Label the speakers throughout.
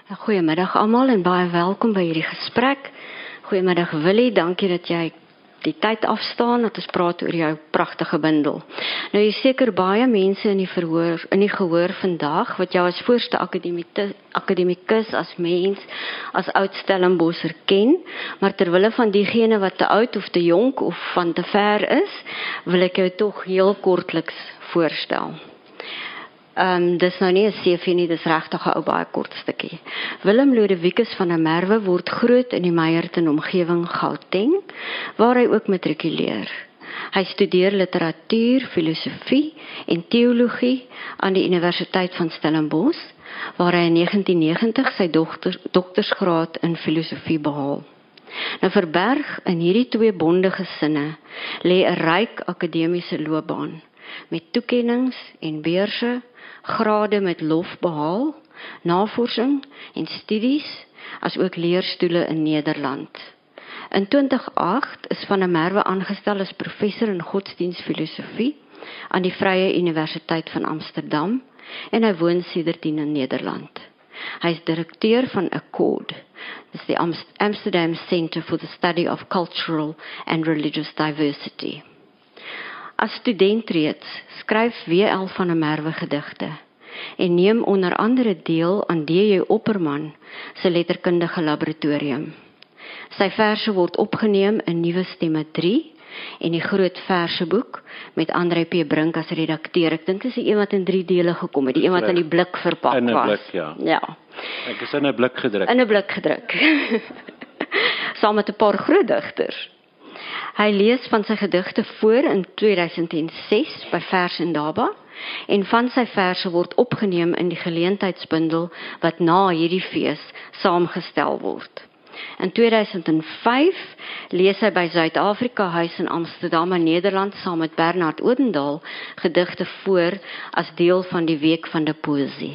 Speaker 1: Goeiemiddag almal en baie welkom by hierdie gesprek. Goeiemiddag Willie, dankie dat jy die tyd afstaan dat ons praat oor jou pragtige bundel. Nou jy seker baie mense in die gehoor vandag wat jou as voorste akademikus, as mens, as oud Stellenbosser ken, maar terwille van diegene wat te oud of te jonk of van te ver is, wil ek jou tog heel kortliks voorstel. Dis nou nie 'n CV nie, dis regtig 'n ou baie kort stukkie. Willem Lodewikus van der Merwe word groot in die Meyerton omgewing Gauteng, waar hy ook matrikuleer. Hy studeer literatuur, filosofie en teologie aan die Universiteit van Stellenbosch, waar hy in 1990 sy doktorsgraad in filosofie behaal. Nou verberg in hierdie twee bondige sinne lê 'n ryk akademiese loopbaan met toekennings en beurse, grade met lof behaal, navorsing en studies, as ook leerstoele in Nederland. In 2008 is Van der Merwe aangestel as professor in godsdienstfilosofie aan die Vrye Universiteit van Amsterdam en hy woon sedertdien in Nederland. Hy is direkteur van ACCORD, dis die Amsterdam Center for the Study of Cultural and Religious Diversity. As student reeds skryf W.L. van der Merwe gedigte en neem onder andere deel aan D.J. Opperman se letterkundige laboratorium. Sy verse word opgeneem in Nuwe Stemme 3 en die groot verseboek met André P. Brink as redakteur. Ek dink dis die een wat in 3 dele gekom het, die een wat in die blik verpak was.
Speaker 2: In 'n blik, ja. Ek is in 'n blik gedruk.
Speaker 1: In 'n blik gedruk. Saam met 'n paar groot digters. Hy lees van sy gedigte voor in 2006 by Vers en Daba en van sy verse word opgeneem in die geleentheidsbundel wat na hierdie fees saamgestel word. In 2005 lees hy by Suid-Afrika Huis in Amsterdam en Nederland saam met Bernard Odendaal gedigte voor as deel van die Week van die Poësie.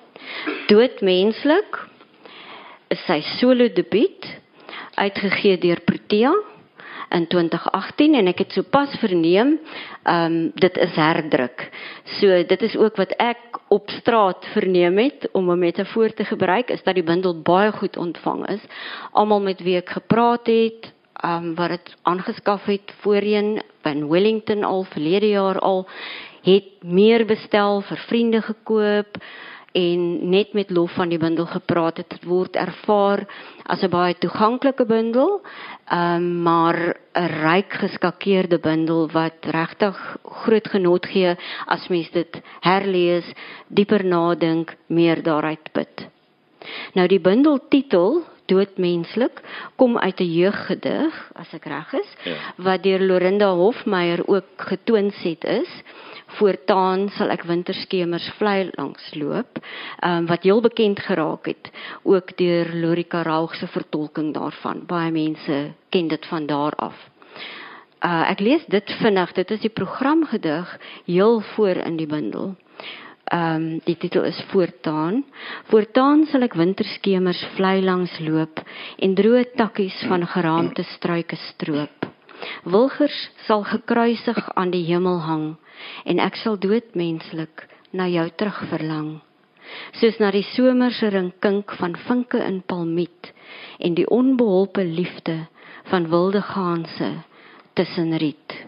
Speaker 1: Doodmenslik is sy solo debuut uitgegee deur Protea in 2018 en ek het sopas verneem, dit is herdruk. So dit is ook wat ek op straat verneem het, om 'n metafoor te gebruik, is dat die bundel baie goed ontvang is. Almal met wie ek gepraat het, wat het aangeskaf het voorheen, in Wellington al, verlede jaar al, het meer bestel, vir vriende gekoop, en net met lof van die bundel gepraat het. Het word ervaar as 'n baie toeganklike bundel, maar 'n ryk geskakeerde bundel wat regtig groot genot gee as mens dit herlees, dieper nadink, meer daaruit put. Nou die bundeltitel Doodmenslik kom uit 'n jeuggedig, as ek reg is, wat deur Lorinda Hofmeyer ook getoonset is. Voortaan sal ek winterskemers vlei langs loop, wat heel bekend geraak het, ook deur Lorika Raug se vertolking daarvan. Baie mense ken dit van daar af. Ek lees dit vinnig, dit is die programgedig heel voor in die bundel. Die titel is Voortaan. Voortaan sal ek winterskemers vlei langs loop en droë takkies van geraamte struike stroop. Wilgers sal gekruisig aan die hemel hang en ek sal doodmenslik na jou terug verlang. Soos na die somerse rinkink van vinke in palmiet en die onbeholpe liefde van wilde gaanse tussen riet.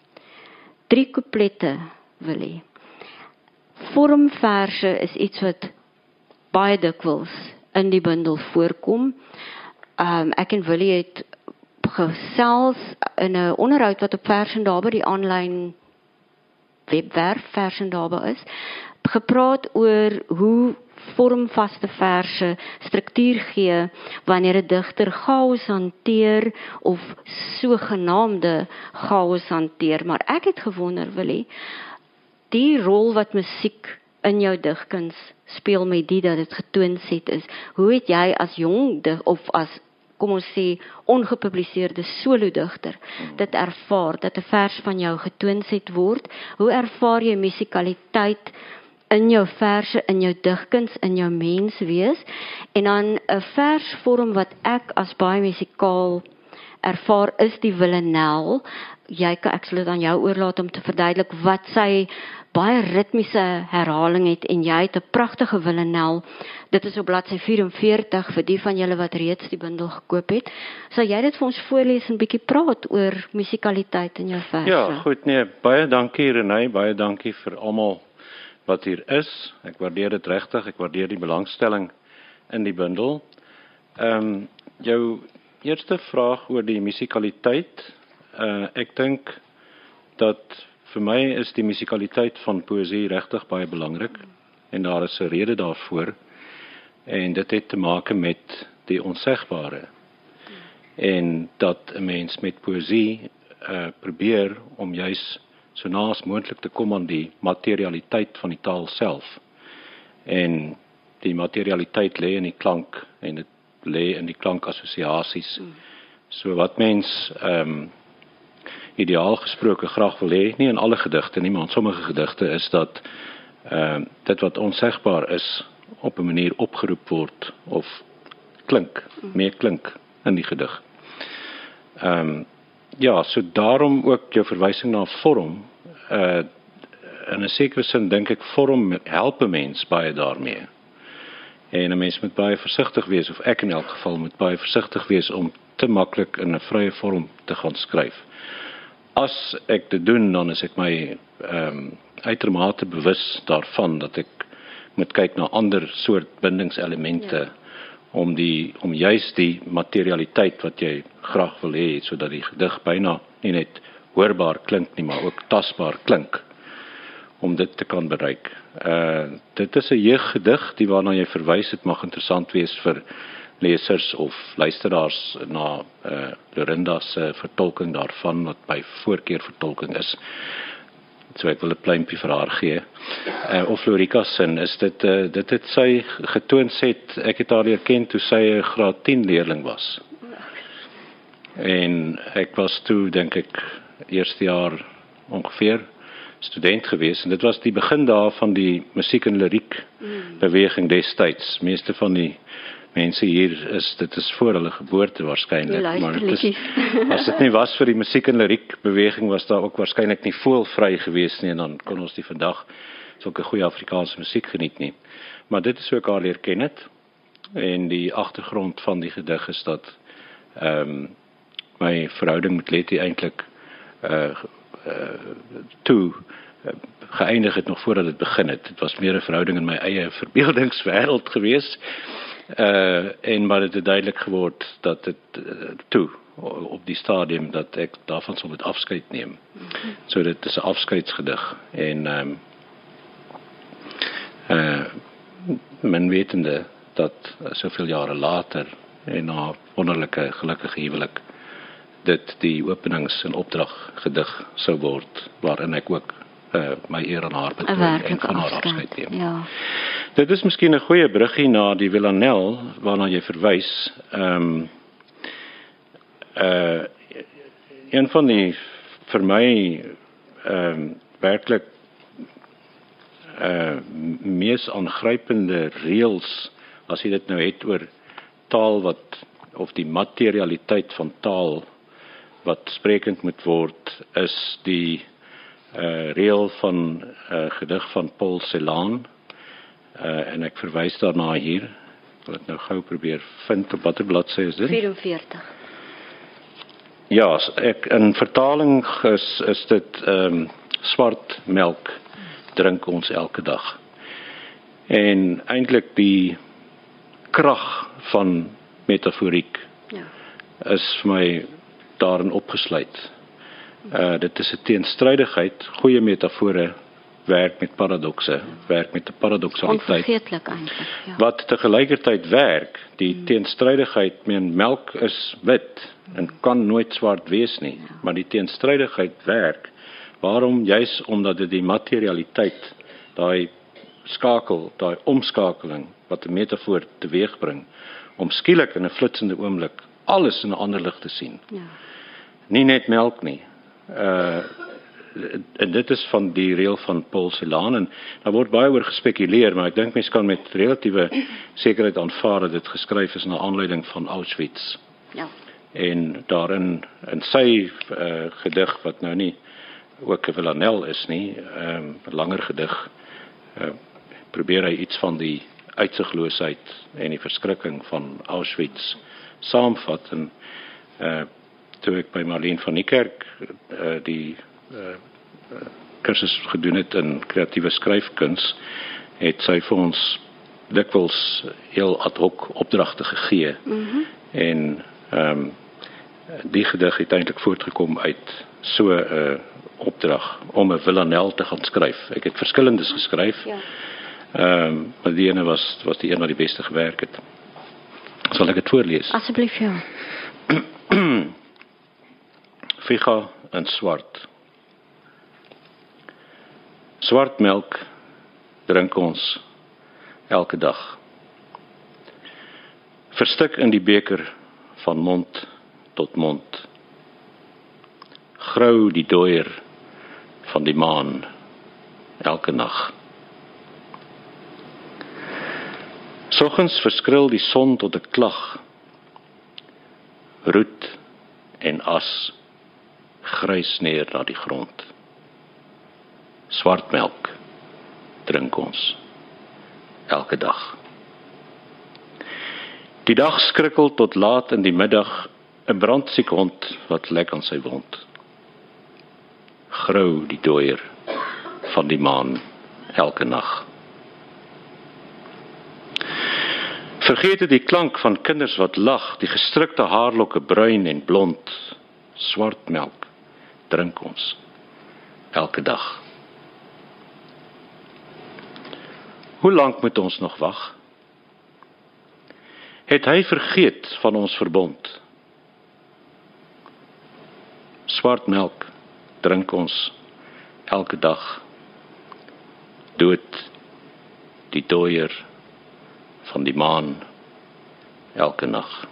Speaker 1: 3 couplette, Willie. Vormverse is iets wat baie dikwels in die bundel voorkom. Ek en Willie het gesels in 'n onderhoud wat op Vers en Daba, die aanlyn webwerf Vers en Daba is, gepraat oor hoe vormvaste verse struktuur gee wanneer 'n digter chaos hanteer of sogenaamde chaos hanteer. Maar ek het gewonder, Willie, die rol wat musiek in jou digkuns speel met die dat dit getoonset is. Hoe het jy as jong of as, kom ons sê, ongepubliseerde solo-digter dit ervaar, dat 'n vers van jou getoonset word? Hoe ervaar jy musikaliteit in jou verse, in jou digkuns, in jou menswees? En dan 'n versvorm wat ek as baie musikaal ervaar is die villanelle. Ek sal dit aan jou oorlaat om te verduidelik wat sy baie ritmiese herhaling het en jy het 'n pragtige villanel. Dit is op bladsy 44 vir die van julle wat reeds die bundel gekoop het. Sal jy dit vir ons voorlees en bietjie praat oor musikaliteit in jou verse?
Speaker 2: Ja, goed nee, baie dankie Renée, baie dankie vir almal wat hier is. Ek waardeer dit regtig, ek waardeer die belangstelling in die bundel. Jou eerste vraag oor die musikaliteit. Ek dink dat vir my is die musikaliteit van poësie regtig baie belangrik en daar is 'n rede daarvoor en dit het te maak met die onsegbare en dat 'n mens met poësie probeer om juis so na as moontlik te kom aan die materialiteit van die taal self en die materialiteit lê in die klank en dit lê in die klankassosiasies. So wat mens ideaal gesproke graag wil hê, nie in alle gedigte nie, maar in sommige gedigte is dat dit wat onsegbaar is op 'n manier opgeroep word of meer klink in die gedig. Ja, so daarom ook jou verwysing na vorm. In 'n sekere sin dink ek vorm help 'n mens baie daarmee. En 'n mens moet baie versigtig wees, of ek in elk geval moet baie versigtig wees om te maklik in 'n vrye vorm te gaan skryf. As ek dit doen, dan is ek my uitermate bewus daarvan dat ek moet kyk na ander soort bindingselemente om juis die materialiteit wat jy graag wil hê, sodat die gedig byna nie net hoorbaar klink nie, maar ook tasbaar klink, om dit te kan bereik. Dit is 'n jeuggedig, die waarna jy verwys, het mag interessant wees vir lesers of luisteraars na Lorinda se vertolking daarvan, wat by voorkeur vertolking is. So ek wil 'n pluimpie vir haar gee. Of Lorika sin, is dit het sy getoon het, ek het haar leer ken toe sy 'n graad 10 leerling was. En ek was toe, dink ek, eerste jaar ongeveer student gewees, en dit was die begin daar van die musiek en liriek beweging destyds. Meeste van die mense hier dit is voor hulle geboorte waarskynlik, maar as dit nie was vir die musiek en liriek beweging, was daar ook waarskynlik nie voelvry gewees nie, en dan kon ons die vandag sulke goeie Afrikaanse musiek geniet nie. Maar dit is ook al leer ken het, en die agtergrond van die gedig is dat my verhouding met Letty eintlik geëindig het nog voordat dit begin het. Dit was meer 'n verhouding in my eie verbeeldingswêreld gewees. Maar dit het duidelik geword dat dit op die stadium dat ek daarvan sou moet afskeid neem. So dit is 'n afskeidsgedig en men wetende dat soveel jare later en na wonderlike gelukkige huwelik dit die openings- en opdraggedig sou word, waarin ek ook my eer aan haar betoon en van haar afskeid neem.
Speaker 1: Ja.
Speaker 2: Dit is miskien 'n goeie bruggie na die villanel waarna jy verwys. Een van die vir my werklik mees aangrypende reëls, as jy dit nou het oor taal of die materialiteit van taal wat sprekend moet word, is die reël van gedig van Paul Celan. En ek verwys daarna hier. Ek wil dit nou gou probeer vind. Op watter bladsy is dit?
Speaker 1: 44.
Speaker 2: Ja, in vertaling is dit swart melk drink ons elke dag. En eintlik die krag van metaforiek is vir my daarin opgesluit. Dit is 'n teenstrydigheid. Goeie metafore werk met paradokse, werk met 'n paradoksaliteit.
Speaker 1: Onvergeetlik eintlik, ja.
Speaker 2: Wat tegelijkertijd werk, die teenstrydigheid, melk is wit en kan nooit swart wees nie, maar die teenstrydigheid werk. Waarom? Juis omdat dit die materialiteit, daai omskakeling wat 'n metafoor teweegbring, om skielik in 'n flitsende oomblik alles in 'n ander lig te sien.
Speaker 1: Ja.
Speaker 2: Nie net melk nie. En dit is van die reël van Paul Celan, en daar word baie oor gespekuleer, maar ek dink mens kan met relatiewe sekerheid aanvaar dat dit geskryf is na aanleiding van Auschwitz.
Speaker 1: Ja.
Speaker 2: En daarin, in sy gedig, wat nou nie ook 'n villanel is nie, 'n langer gedig, probeer hy iets van die uitsigloosheid en die verskrikking van Auschwitz saamvat. En toe ek by Marlene van Niekerk die kursus gedoen het in kreatiewe skryfkuns, het sy vir ons dikwels heel ad hoc opdragte gegee. En die gedig het eintlik voortgekom uit so 'n opdrag om 'n villanel te gaan skryf. Ek het verskillendes geskryf, maar die ene was die een wat die beste gewerk het. Sal ek dit voorlees?
Speaker 1: Asseblief, ja.
Speaker 2: Vega in swart. Swart melk drink ons elke dag. Verstik in die beker van mond tot mond. Grou die dooier van die maan elke nag. Soggens verskril die son tot 'n klag. Roet en as grys neer na die grond. Swart melk drink ons elke dag. Die dag skrikkel tot laat in die middag, 'n brandsiek hond wat lek aan sy wond. Grou die dooier van die maan elke nag. Vergeet het die klank van kinders wat lag, die gestrikte haarlokke bruin en blond. Swart melk drink ons elke dag. Hoe lank moet ons nog wag? Het hy vergeet van ons verbond? Swart melk drink ons elke dag. Dood die dooier van die maan elke nag.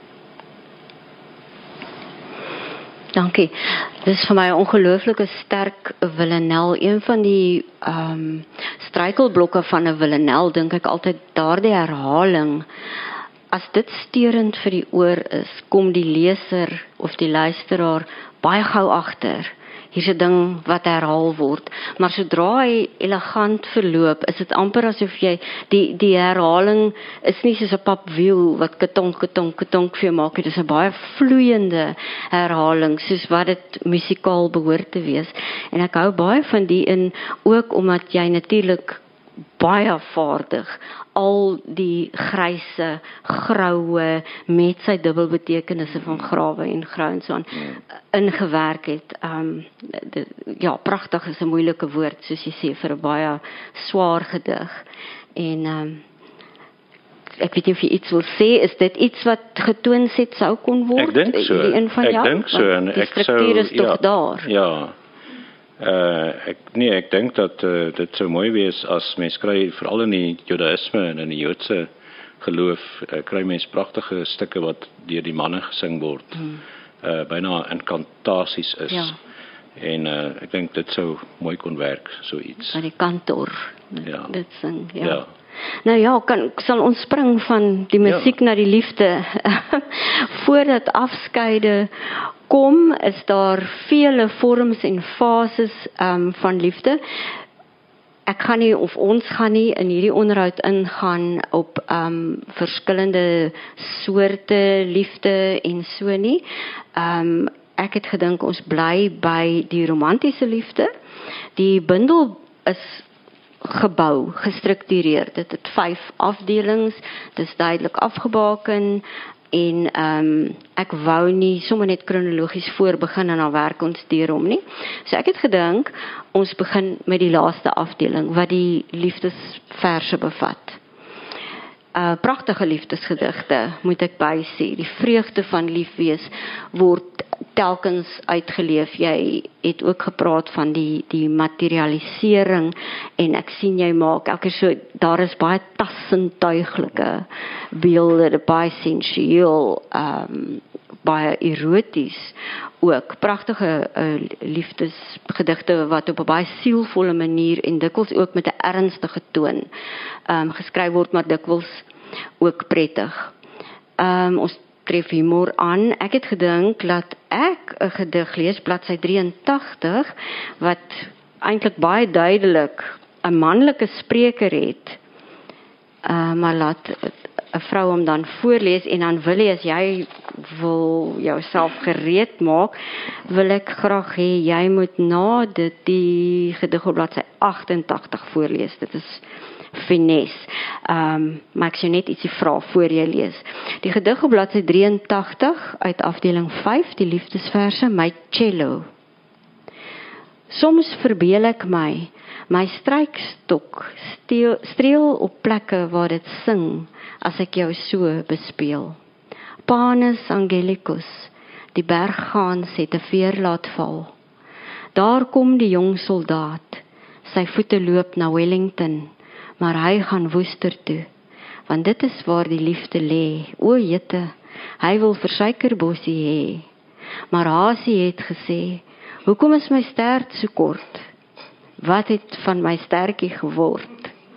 Speaker 1: Dankie. Dit is vir my 'n ongelooflike sterk villanel. Een van die struikelblokke van 'n villanel, dink ek altyd daardie herhaling. As dit steurend vir die oor is, kom die leser of die luisteraar baie gou agter. Hier's 'n ding wat herhaal word, maar sodra hy elegant verloop, is dit amper asof jy die herhaling is nie soos 'n papwiel wat ketonk ketonk ketonk vir jou maak, dit is 'n baie vloeiende herhaling soos wat dit musikaal behoort te wees. En ek hou baie van die in ook omdat jy natuurlik baie vaardig al die gryse, graue met sy dubbelbetekenisse van grawe en grou en so aan ingewerk het. Ja, pragtig is 'n moeilike woord soos jy sê vir 'n baie swaar gedig. En ek weet nie of jy iets wil sê, is dit iets wat getoonset sou kon word?
Speaker 2: Ek dink so.
Speaker 1: Die een van jou?
Speaker 2: Ek dink so en
Speaker 1: die
Speaker 2: ek
Speaker 1: struktuur is
Speaker 2: sou
Speaker 1: tog daar.
Speaker 2: Ja. Ek dink dat dit sou mooi wees as mens kry, veral in die Judaïsme en in die Joodse geloof, kry mens pragtige stukke wat deur die manne gesing word. Byna inkantasies is.
Speaker 1: Ja.
Speaker 2: En ek dink dit sou mooi kon werk, so iets.
Speaker 1: By die kantoor.
Speaker 2: Ja.
Speaker 1: Dit sing, ja.
Speaker 2: Ja.
Speaker 1: Nou ja, sal ons spring van die musiek na die liefde. Voordat afskeide kom, is daar vele vorms en fases van liefde. Ek gaan nie, of ons gaan nie in hierdie onderhoud ingaan op verskillende soorte liefde en so nie. Ek het gedink ons bly by die romantiese liefde. Die bundel is gebou, gestruktureer. Dit het 5 afdelings, dit is duidelik afgebaken en ek wou nie sommer net kronologies voor begin en dan werk ons deurom nie. So ek het gedink, ons begin met die laaste afdeling, wat die liefdesverse bevat. Pragtige liefdesgedigte, moet ek bysê. Die vreugde van liefwees word telkens uitgeleef. Jy het ook gepraat van die materialisering en ek sien jy maak elke so, daar is baie tassentuiglike beelde, baie sensueel, baie eroties ook. Pragtige liefdesgedigte wat op 'n baie sielvolle manier en dikwels ook met 'n ernstige toon geskryf word, maar dikwels ook prettig. Ons tref humor aan. Ek het gedink dat ek 'n gedig lees, bladsy 83, wat eintlik baie duidelik 'n manlike spreker het, maar laat 'n vrou hom dan voorlees, en dan wil jy, as jy wil jouself gereed maak, wil ek graag hê, jy moet na dit die gedig op bladsy 88 voorlees. Dit is finesse. Maar ek sou net ietsie vra voor jy lees. Die gedig op bladsy 83 uit afdeling 5, die liefdesverse, my cello. Soms verbeel ek my strykstok streel op plekke waar dit sing, as ek jou so bespeel. Panis Angelicus, die berggaans het 'n veer laat val. Daar kom die jong soldaat, sy voete loop na Wellington, maar hy gaan Woester toe, want dit is waar die liefde lê. O jette, hy wil vir suikerbossie hê. Maar Hasie het gesê, hoekom is my stert so kort? Wat het van my stertjie geword?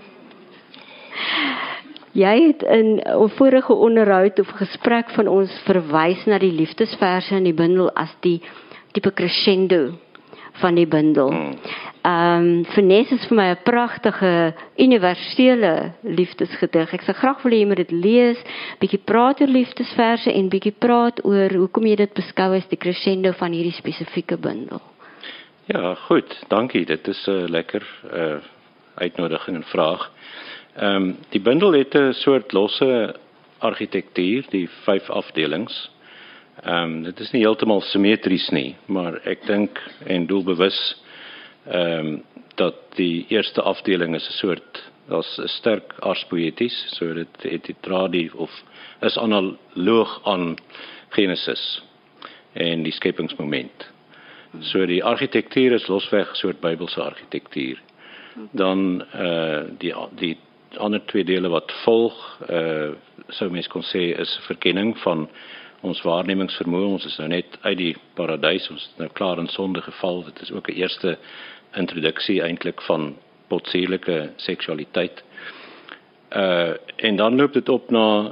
Speaker 1: Jy het in 'n vorige onderhoud of gesprek van ons verwys na die liefdesverse in die bundel as die tipe crescendo van die bundel. Finesse is vir my 'n pragtige, universele liefdesgedig. Ek sou graag wil hê jy moet dit lees, bietjie praat oor liefdesverse en bietjie praat oor hoekom jy dit beskou as die crescendo van hierdie spesifieke bundel.
Speaker 2: Ja, goed, dankie. Dit is 'n lekker uitnodiging en vraag. Die bundel het 'n soort losse argitektuur, die 5 afdelings. Dit is nie heeltemal simmetries nie, maar ek dink en doelbewus dat die eerste afdeling is 'n soort, daar's 'n sterk arspoeties, so dit dra die of is analoog aan Genesis en die skepingsmoment. So die argitektuur is losweg 'n soort Bybelse argitektuur. Dan die ander 2 dele wat volg, sou mens kon sê is verkenning van ons waarnemingsvermoë. Ons is nou net uit die paradys, ons is nou klaar in sonde geval. Dit is ook 'n eerste introduksie eintlik van potsierlike seksualiteit. En dan loop dit op na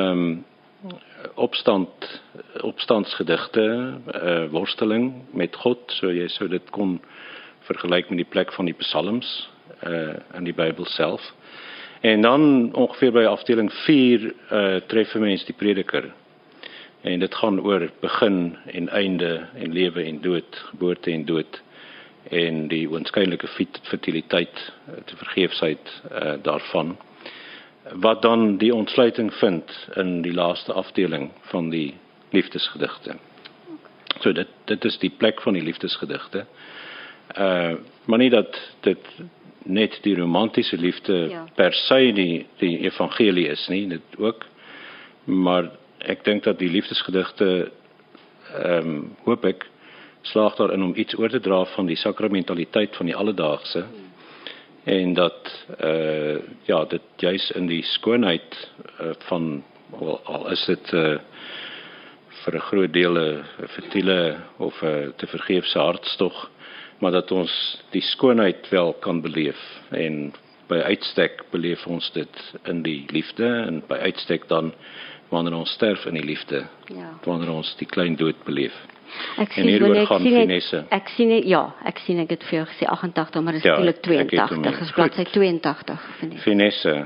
Speaker 2: opstandsgedigte, worsteling met God, so jy sou dit kon vergelyk met die plek van die psalms in die Bybel self. En dan ongeveer by afdeling 4 tref 'n mens die prediker. En dit gaan oor begin en einde en lewe en dood, geboorte en dood, en die oënskynlike fertiliteit, te vergeefsheid daarvan, wat dan die ontsluiting vind in die laaste afdeling van die liefdesgedigte. So dit is die plek van die liefdesgedigte. Maar nie dat dit net die romantiese liefde per se die evangelie is nie, dit ook, maar ek dink dat die liefdesgedigte, hoop ek, slaag daarin om iets oor te dra van die sakramentaliteit van die alledaagse, en dat dit juis in die skoonheid van, al is dit vir 'n groot deel 'n fertiele of te vergeefse hartstog, maar dat ons die skoonheid wel kan beleef, en by uitstek beleef ons dit in die liefde, en by uitstek dan wanneer ons sterf in die liefde, wanneer ons die klein dood beleef. En hieroor gaan finesse.
Speaker 1: Ek sien ek het vir jou gesê 88, maar dit is natuurlik 82, is bladsy 82.
Speaker 2: Finesse.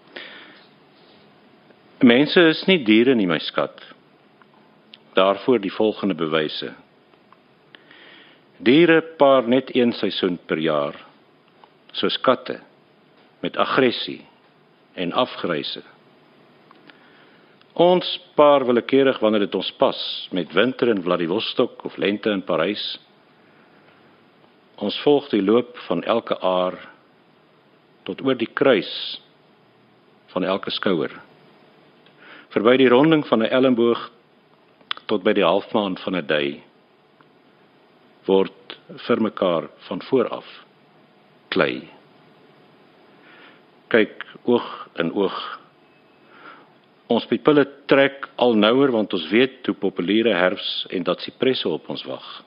Speaker 2: Mense is nie diere nie, my skat. Daarvoor die volgende bewyse. Diere paar net 1 seisoen per jaar, soos katte, met aggressie en afgryse. Ons paar willekeurig wanneer dit ons pas, met winter in Vladivostok of lente in Parys. Ons volg die loop van elke aar, tot oor die kruis van elke skouer. Verby die ronding van 'n elmboog, tot by die halfmaan van 'n dui, word vir mekaar van vooraf klei. Kyk oog in oog. Ons pupille trek al nouer, want ons weet hoe populiere herfs en dat sipresse op ons wag.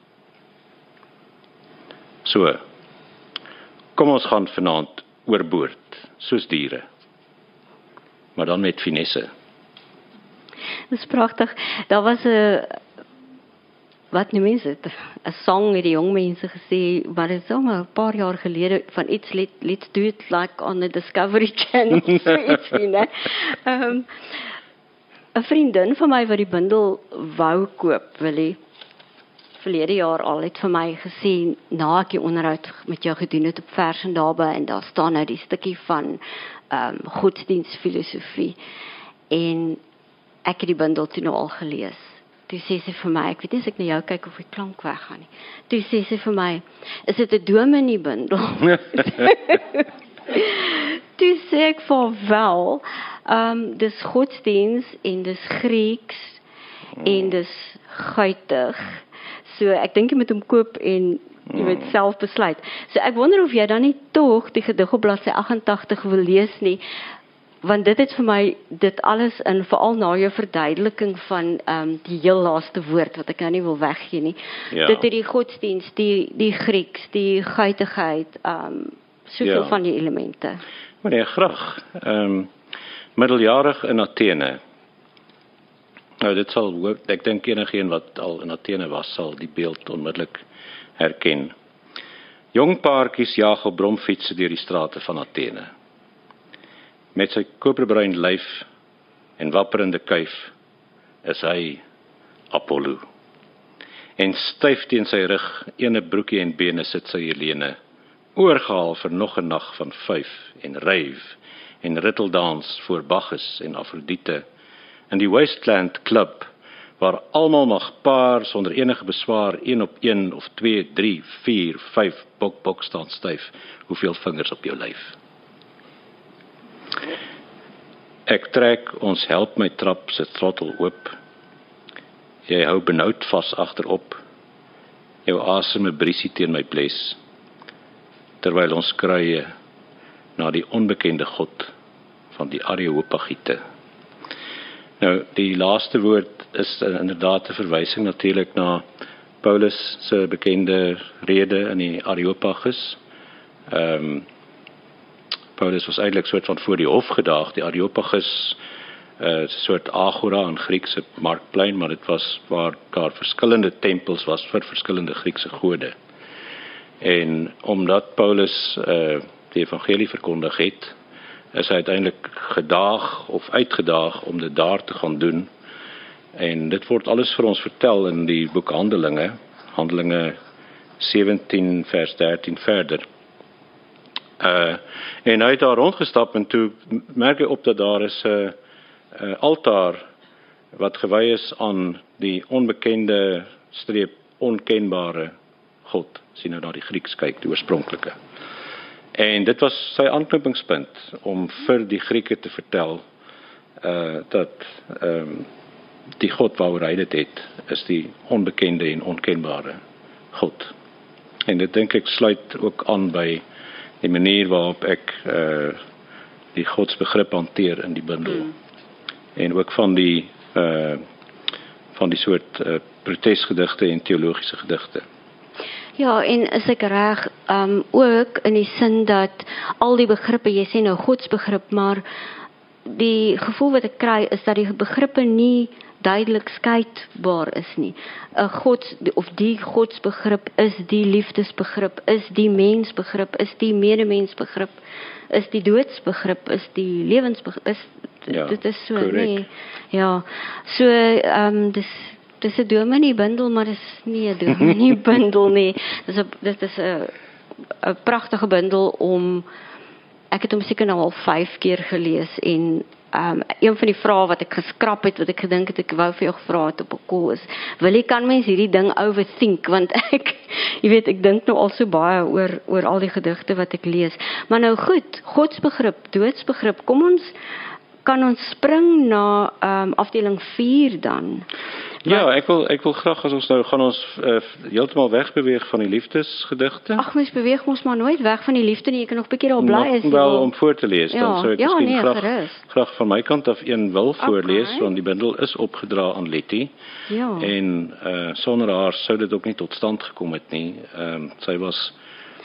Speaker 2: So, kom ons gaan vanaand oorboord, soos diere, maar dan met finesse.
Speaker 1: Dis pragtig. Daar was 'n wat noem mense dit? 'n song het die jong mense gesê, maar dit is al maar 'n paar jaar gelede van iets let's do it like on the Discovery Channel so ietsie, né? 'n vriendin van my wat die bundel wou koop, Willie, verlede jaar al het vir my gesê, na ek die onderhoud met jou gedoen het op Vers en Daarby, en daar staan nou die stukkie van godsdienstfilosofie, en ek het die bundel toe nou al gelees. Toe sê sy vir my, ek weet nie as ek na jou kyk of die klank weggaan nie. Toe sê sy vir my, is dit 'n dominee bundel? Toe sê ek vir wel, dis godsdiens en dis Grieks en dis guitig. So ek dink jy moet hom koop en jy weet self besluit. So ek wonder of jy dan nie tog die gedig op bladsy 88 wil lees nie, want dit het vir my dit alles in, veral na jou verduideliking van die heel laaste woord wat ek nou nie wil weggee nie.
Speaker 2: Ja.
Speaker 1: Dit het die godsdiens, die Grieks, die guitigheid, soveel van die elemente.
Speaker 2: Maar nee, graag. Middeljarig in Athene. Nou dit sal, ek dink enigeen wat al in Athene was, sal die beeld onmiddellik herken. Jong paartjies jag op bromfietsse deur die strate van Athene. Met sy koperbruin lyf en wapperende kuif is hy Apollo. En styf teen sy rug, ene broekie en bene sit sy Helene, oorgehaal vir nog 'n nag van vyf en ryf en ritteldans voor Bacchus en Afrodite, in die Wasteland Club, waar almal mag paar sonder enige beswaar, 1 op 1 of 2, 3, 4, 5, bok staan styf, hoeveel vingers op jou lyf. Ek trek ons help my trap se trottel oop, jy hou benoud vas agterop, jou asem 'n briesie teen my bles, terwyl ons kruie na die onbekende God van die Areopagiete. Nou, die laaste woord is inderdaad 'n verwysing natuurlik na Paulus se bekende rede in die Areopagus. Paulus was eintlik soort van voor die hof gedaag. Die Areopagus, 'n soort agora in Griekse markplein, maar dit was waar daar verskillende tempels was vir verskillende Griekse gode. En omdat Paulus die evangelie verkondig het, is hy uiteindelik gedaag of uitgedaag om dit daar te gaan doen. En dit word alles vir ons vertel in die boek Handelinge, Handelinge 17 vers 13 verder. En hy het daar rondgestap en toe merk hy op dat daar is 'n altaar wat gewy is aan die onbekende streep onkenbare God. Sien nou na die Grieks kyk, die oorspronklike. En dit was sy aanknopingspunt om vir die Grieke te vertel dat die God waaroor hy dit het, is die onbekende en onkenbare God. En dit dink ek sluit ook aan by die manier waarop ek die godsbegrip hanteer in die bundel. En ook van die soort protesgedigte en teologiese gedigte.
Speaker 1: Ja, en is ek reg, ook in die sin dat al die begrippe, jy sê nou godsbegrip, maar die gevoel wat ek kry is dat die begrippe nie duidelik skeidbaar is nie. Die godsbegrip is die liefdesbegrip, is die mensbegrip, is die medemensbegrip, is die doodsbegrip, is die lewensbegrip, dit is so,
Speaker 2: correct.
Speaker 1: nee. Ja, so, dis 'n dominee bundel, maar dis nie 'n dominee bundel nie. Dit is 'n pragtige bundel ek het hom seker nou al 5 keer gelees en een van die vrae wat ek geskrap het, wat ek gedink het, ek wou vir jou gevra het op 'n call is, kan mens hierdie ding overthink, want ek dink nou al so baie oor al die gedigte wat ek lees. Maar nou goed, godsbegrip, doodsbegrip, kan ons spring na afdeling 4 dan?
Speaker 2: Ja, ek wil graag as ons nou gaan ons heeltemal wegbeweeg van die liefdesgedigte.
Speaker 1: Ag, mens beweeg ons maar nooit weg van die liefde nie. Jy kan nog 'n bietjie daar bly as jy
Speaker 2: wel
Speaker 1: wil.
Speaker 2: om voor te lees, dan sou ek miskien graag van my kant af een wil voorlees, want die bundel is opgedra aan Letty. En sonder haar sou dit ook nie tot stand gekom het nie. Sy was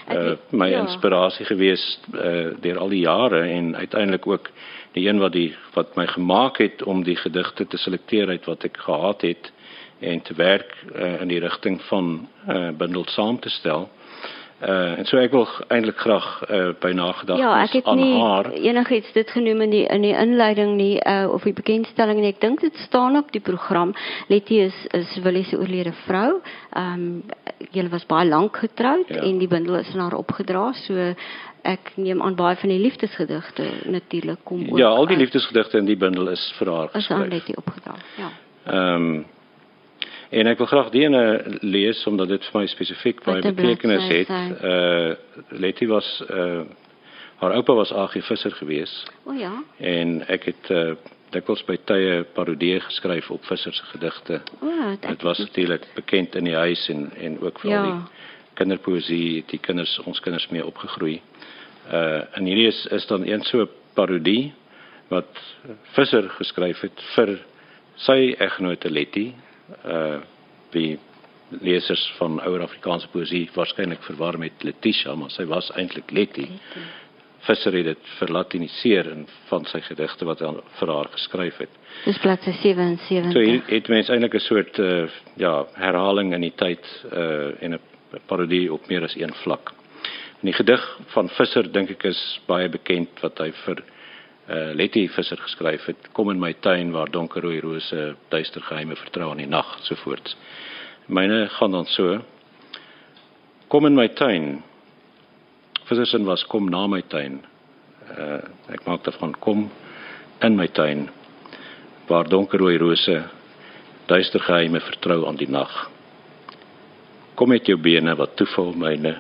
Speaker 2: my
Speaker 1: ja.
Speaker 2: inspirasie gewees deur al die jare en uiteindelik ook die een wat my gemaak het om die gedigte te selekteer uit wat ek gehad het en te werk in die rigting van bundels saam te stel. En so ek wil eintlik graag by nagedagtenis
Speaker 1: ek het
Speaker 2: aan
Speaker 1: nie
Speaker 2: haar.
Speaker 1: enigiets dit genoem in die inleiding nie, of die bekendstelling nie. Ek dink dit staan op die program. Letty is Willie se oorlede vrou. Julle was baie lank getroud en die bundel is aan haar opgedra, so ek neem aan baie van die liefdesgedigte natuurlik kom ook.
Speaker 2: Ja, al die liefdesgedigte in die bundel is vir haar
Speaker 1: is aan
Speaker 2: geskryf.
Speaker 1: Letty opgedra. Ja.
Speaker 2: En ek wil graag die ene lees, omdat dit vir my spesifiek baie betekenis het. Letty was, haar oupa was A.G. Visser gewees.
Speaker 1: O ja.
Speaker 2: En ek het dikwels by tye parodieë geskryf op Visser se gedigte. Dit was natuurlik bekend in die huis en ook vir die kinderpoesie, ons kinders mee opgegroei. En hierdie is dan een so parodie wat Visser geskryf het vir sy eggenote Letty, die lesers van ouer Afrikaanse poesie waarskynlik verwar met Letitia, maar sy was eintlik Letty. Visser het dit verlatiniseer in van sy gedigte wat hy vir haar geskryf het.
Speaker 1: Dis bladsy 77.
Speaker 2: So hier het mens eintlik 'n soort herhaling in die tyd en 'n parodie op meer as een vlak. En die gedig van Visser dink ek is baie bekend wat hy vir Letty Visser geskryf het. Kom in my tuin waar donkerrooi rose duister geheime vertrou aan die nag, sovoorts. Myne gaan dan so: kom in my tuin. Visser se was kom na my tuin. Ek maak daarvan kom in my tuin waar donkerrooi rose duister geheime vertrou aan die nag. Kom met jou bene wat toeval myne.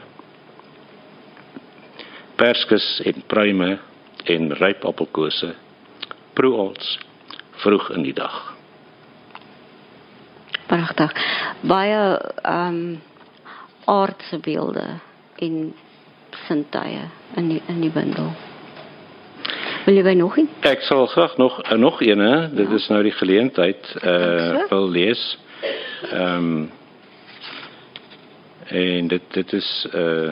Speaker 2: Perskes en pruime en ryp appelkose, proe ons vroeg in die dag.
Speaker 1: Pragtig. Baie aardse beelde en sintuie in die bundel. Wil jy by nog iets?
Speaker 2: Ek sal graag nog ene, dit is nou die geleentheid, wil lees. En dit is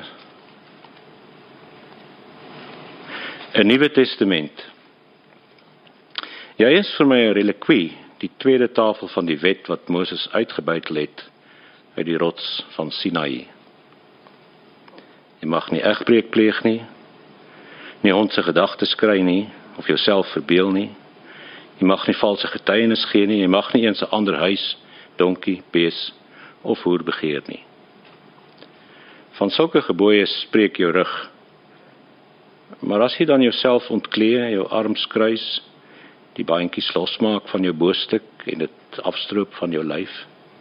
Speaker 2: 'n Nuwe Testament. Jy is vir my 'n relikwie, die tweede tafel van die wet wat Moses uitgebuitel het uit die rots van Sinaï. Jy mag nie egbreek pleeg nie onse gedagtes kry nie, of jouself verbeel nie. Jy mag nie valse getuienis gee nie, jy mag nie eens 'n ander huis, donkie, bees of hoer begeer nie. Van sulke gebooie spreek jou rug. Maar as jy dan jouself ontklee, jou arms kruis, die bandjies losmaak van jou boostuk en dit afstroop van jou lyf,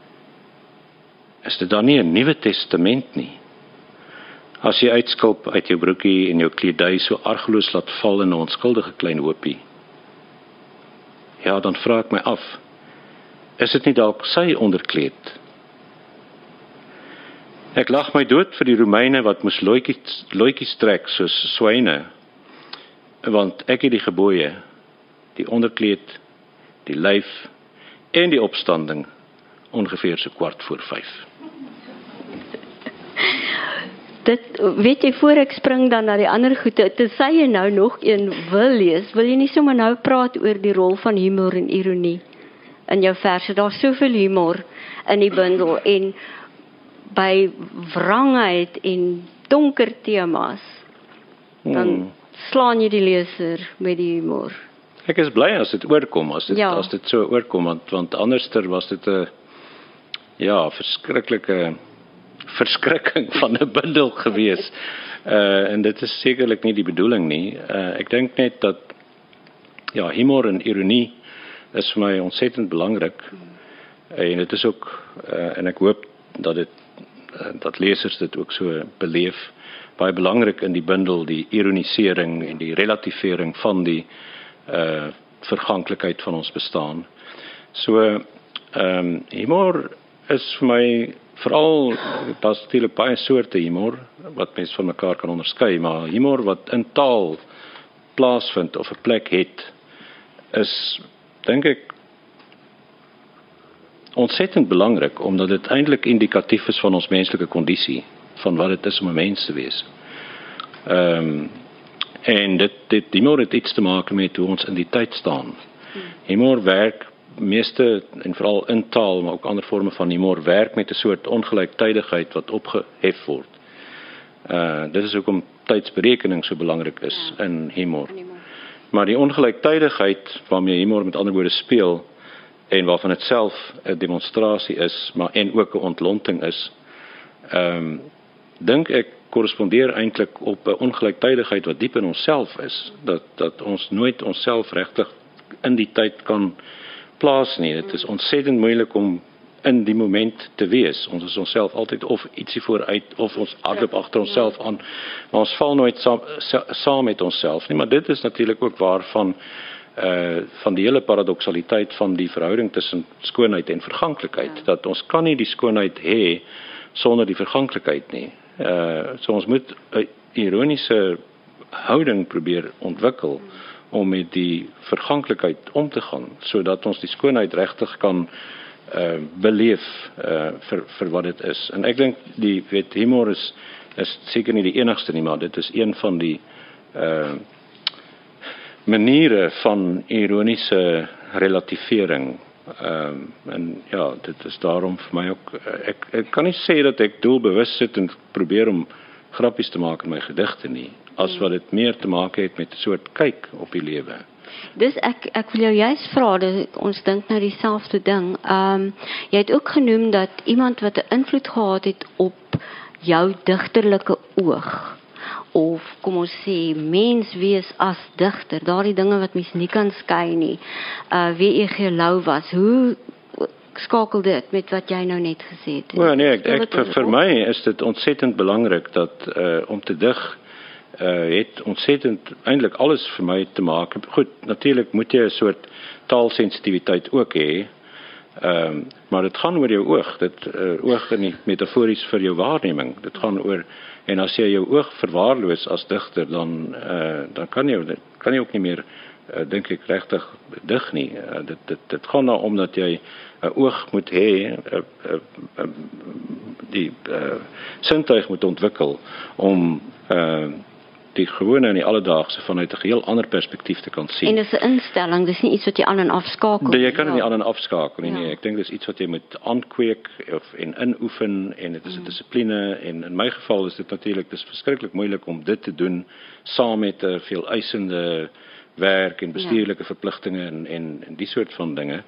Speaker 2: is dit dan nie 'n Nuwe Testament nie? As jy uitskulp uit jou broekie en jou kledui so argeloos laat val in 'n onskuldige klein hoopie, ja, dan vra ek my af, is dit nie dalk sy onderkleed? Ek lag my dood vir die Romeine wat moes loetjies trek soos swyne, want ek het die gebooie, die onderkleed, die lyf en die opstanding ongeveer so 5:15.
Speaker 1: Dit, weet jy, voor ek spring dan na die ander goede, tensy jy nou nog een wil lees, wil jy nie sommer nou praat oor die rol van humor en ironie in jou verse? Daar's soveel humor in die bundel en by wrangheid en donker temas, dan slaan jy die leser met die humor.
Speaker 2: Ek is bly as dit oorkom, as dit so oorkom, want anderster was dit 'n verskriklike verskrikking van 'n bundel gewees. En dit is sekerlik nie die bedoeling nie. Ek dink net dat humor en ironie is vir my ontsettend belangrik. En dit is ook en ek hoop dat lesers dit ook so beleef, baie belangrik in die bundel, die ironisering en die relativering van die verganklikheid van ons bestaan. So humor is vir my veral, daar's natuurlik baie soorte humor wat mense van mekaar kan onderskei, maar humor wat in taal plaasvind of 'n plek het, is dink ek ontsettend belangrik, omdat dit eintlik indikatief is van ons menslike kondisie, van wat dit is om 'n mens te wees. En humor het iets te maak met hoe ons in die tyd staan. Humor werk meeste, en veral in taal, maar ook ander vorme van humor, werk met 'n soort ongelyktydigheid wat opgehef word. Dit is hoekom tydsberekening so belangrik is in humor. Maar die ongelyktydigheid waarmee humor met ander woorde speel, en waarvan dit self 'n demonstrasie is, maar en ook 'n ontlonting is, dink ek korrespondeer eintlik op 'n ongelyktydigheid wat diep in onsself is, dat ons nooit onsself regtig in die tyd kan plaas nie. Dit is ontsettend moeilik om in die moment te wees. Ons is onsself altyd of ietsie vooruit, of ons hardloop agter onsself aan, maar ons val nooit saam met onsself nie. Maar dit is natuurlik ook waar van die hele paradoksaliteit van die verhouding tussen skoonheid en verganklikheid, dat ons kan nie die skoonheid hê sonder die verganklikheid nie. So ons moet 'n ironiese houding probeer ontwikkel om met die verganklikheid om te gaan, sodat ons die skoonheid regtig kan beleef vir wat dit is. En ek dink humor is seker nie die enigste nie, maar dit is een van die maniere van ironiese relativering. En ja, dit is daarom vir my ook, ek kan nie sê dat ek doelbewus sit en probeer om grappies te maak in my gedigte nie, as wat dit meer te maak het met 'n soort kyk op die lewe.
Speaker 1: Dus ek wil jou juist vra, ons dink nou dieselfde ding. Jy het ook genoem dat iemand wat 'n invloed gehad het op jou digterlike oog, of kom ons sê, mens wees as digter, daardie dinge wat mens nie kan skei nie, W.E.G. Louw was, hoe skakel dit met wat jy nou net gesê het?
Speaker 2: Well, nee, vir my is dit ontsettend belangrik dat om te dig, het ontsettend eintlik alles vir my te maak. Goed, natuurlik moet jy 'n soort taalsensitiwiteit ook hê, maar dit gaan oor jou oog. Dit oog is nie metafories vir jou waarneming. Dit gaan oor, en as jy jou oog verwaarloos as digter, dan kan jy ook nie meer, dink ek, regtig dig nie. Dit gaan daarom dat jy 'n oog moet hê, die sintuig moet ontwikkel om die gewone en die alledaagse vanuit 'n geheel ander perspektief te kan sien.
Speaker 1: En dis 'n instelling, dis nie iets wat jy aan en afskakel nie.
Speaker 2: Jy kan dit nie aan en afskakel nie. Nee. Ek dink dis iets wat jy moet aankweek en inoefen, en dit is 'n dissipline, en in my geval is dit natuurlik, dis verskriklik moeilik om dit te doen saam met 'n veel eisende werk en bestuurlike verpligtinge en die soort van dinge.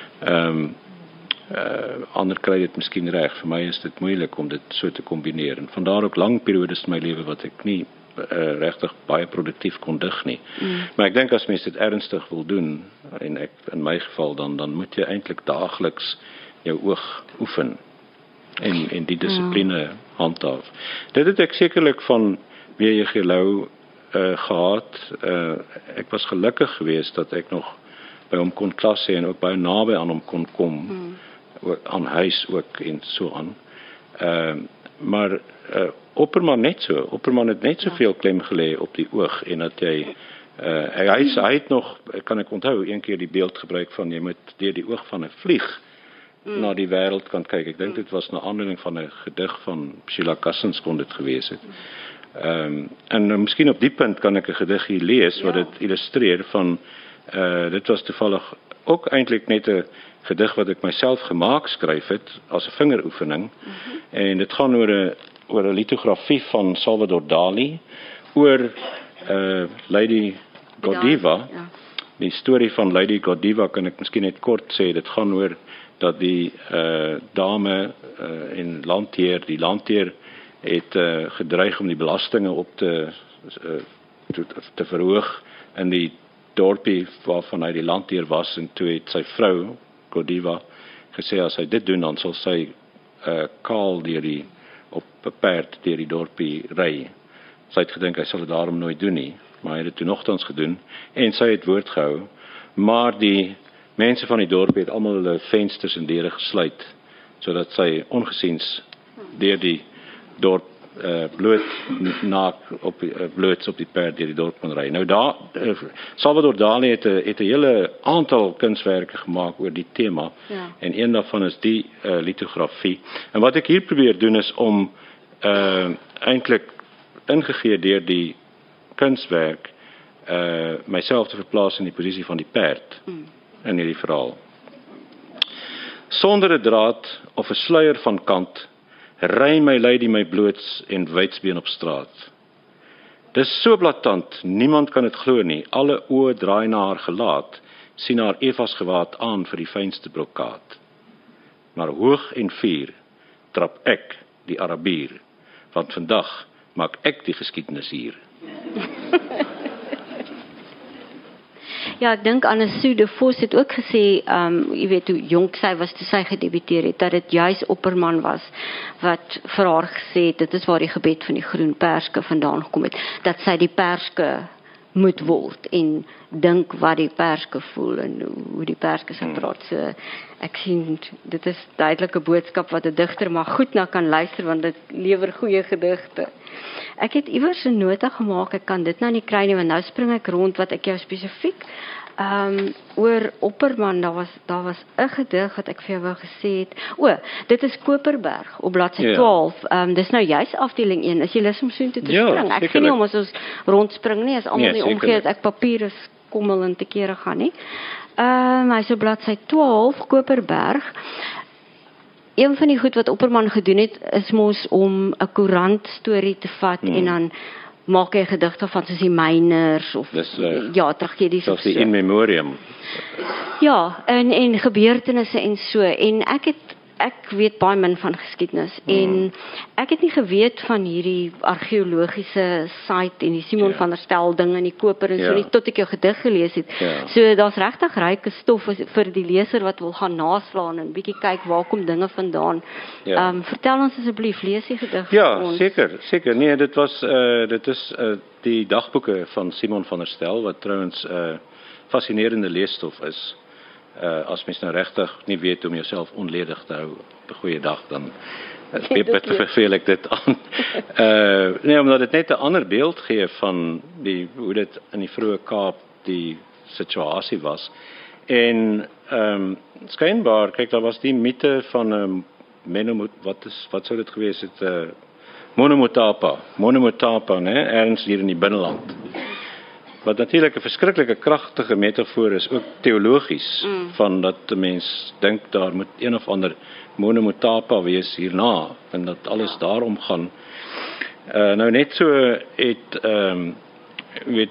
Speaker 2: Ander kry dit miskien reg. Vir my is dit moeilik om dit so te kombineer, en vandaar ook lang periodes in my lewe wat ek nie regtig baie produktief kon dig nie. Maar ek dink as mens dit ernstig wil doen, en ek in my geval dan moet jy eintlik daagliks jou oog oefen en die dissipline handhaaf. Dit het ek sekerlik van W.E.G. Louw gehad. Ek was gelukkig geweest dat ek nog by hom kon klas hê en ook baie naby aan hom kon kom, aan huis ook en so aan. Maar Opperman het net soveel klem gelê op die oog, en dat jy hy het nog, kan ek onthou, een keer die beeld gebruik van jy moet deur die oog van 'n vlieg na die wêreld kan kyk. Ek dink dit was 'n aanleiding van 'n gedig van Sheila Cousins kon dit gewees het. En miskien op die punt kan ek 'n gedig hier lees wat dit illustreer van, dit was toevallig ook eintlik net 'n gedig wat ek myself gemaak skryf het as 'n vingeroefening, en dit gaan oor 'n litografie van Salvador Dali oor Lady Godiva. Die storie van Lady Godiva kan ek miskien net kort sê. Dit gaan oor dat die dame en die landheer het gedreig om die belastinge op te verhoog in die dorpie waarvan hy die landheer was, en toe het sy vrou Godiva gesê as hy dit doen, dan sal sy kaal op 'n perd deur die dorpie ry. Sy het gedink hy sal dit daarom nooit doen nie, maar hy het dit toe nogtans gedoen, en sy het woord gehou, maar die mense van die dorp het almal hulle vensters en deure gesluit, sodat sy ongesiens deur die dorp bloots op die perd deur die dorp kon ry. Nou Salvador Dali het 'n hele aantal kunswerke gemaak oor die tema, en een daarvan is die litografie. En wat ek hier probeer doen is om eintlik ingegee deur die kunswerk myself te verplaas in die posisie van die perd in hierdie verhaal. Sonder 'n draad of 'n sluier van kant, ry my lady my bloots en wydsbeen op straat. Dis so blaatant, niemand kan dit glo nie, alle oë draai na haar gelaat, sien haar Evas gewaad aan vir die fynste brokaat. Maar hoog en fier trap ek die Arabier, want vandag maak ek die geskiedenis hier.
Speaker 1: Ja, ek dink Anne-Sue de Vos het ook gesê, jy weet hoe jonk sy was toe sy gedebuteer het, dat dit juis Opperman was wat vir haar gesê het, dit is waar die gebed van die groen perske vandaan gekom het, dat sy die perske moet word en dink wat die perske voel en hoe die perske sal praat. So ek sien dit is duidelike boodskap wat 'n digter maar goed na kan luister want dit lewer goeie gedigte. Ek het iewers 'n nota gemaak, ek kan dit nou nie kry nie want nou spring ek rond wat ek jou spesifiek oor Opperman, daar was 'n gedig wat ek vir jou wou gesê het. Dit is Koperberg op bladsy 12. Dis nou juis afdeling 1. Is jy lus om so intoe te spring? Ek sien nie om as ons rondspring nie, as almal nie omgee dat ek papier is kommel en te kere gaan nie. Hy is op bladsy 12, Koperberg. Een van die goed wat Opperman gedoen het, is mos om 'n koerant storie te vat en dan maak hy 'n gedig van soos die myners of tragedies of so.
Speaker 2: Die in memoriam.
Speaker 1: Ja, en gebeurtenisse en so. En ek weet baie min van geskiedenis en ek het nie geweet van hierdie argeologiese site en die Simon van der Stel ding in die koper en so nie tot ek jou gedig gelees het. So daar's regtig ryke stof vir die leser wat wil gaan naslaan en bietjie kyk waar kom dinge vandaan. Vertel ons asseblief, lees die gedig vir ons.
Speaker 2: Ja, seker. Nee, dit is die dagboeke van Simon van der Stel wat trouens fascinerende leesstof is. As mens nou regtig nie weet om jouself onledig te hou op 'n goeie dag, dan beveel ek dit aan. Nee, omdat dit net 'n ander beeld gee van hoe dit in die vroeë Kaap die situasie was. En skynbaar, kyk, daar was die mite van wat sou dit gewees het? Monomotapa, né? Ergens hier in die binneland. Wat natuurlik 'n verskriklike kragtige metafoor is, ook teologies, van dat 'n mens dink daar moet een of ander monomotapa wees hierna, en dat alles daarom gaan. Nou net so het weet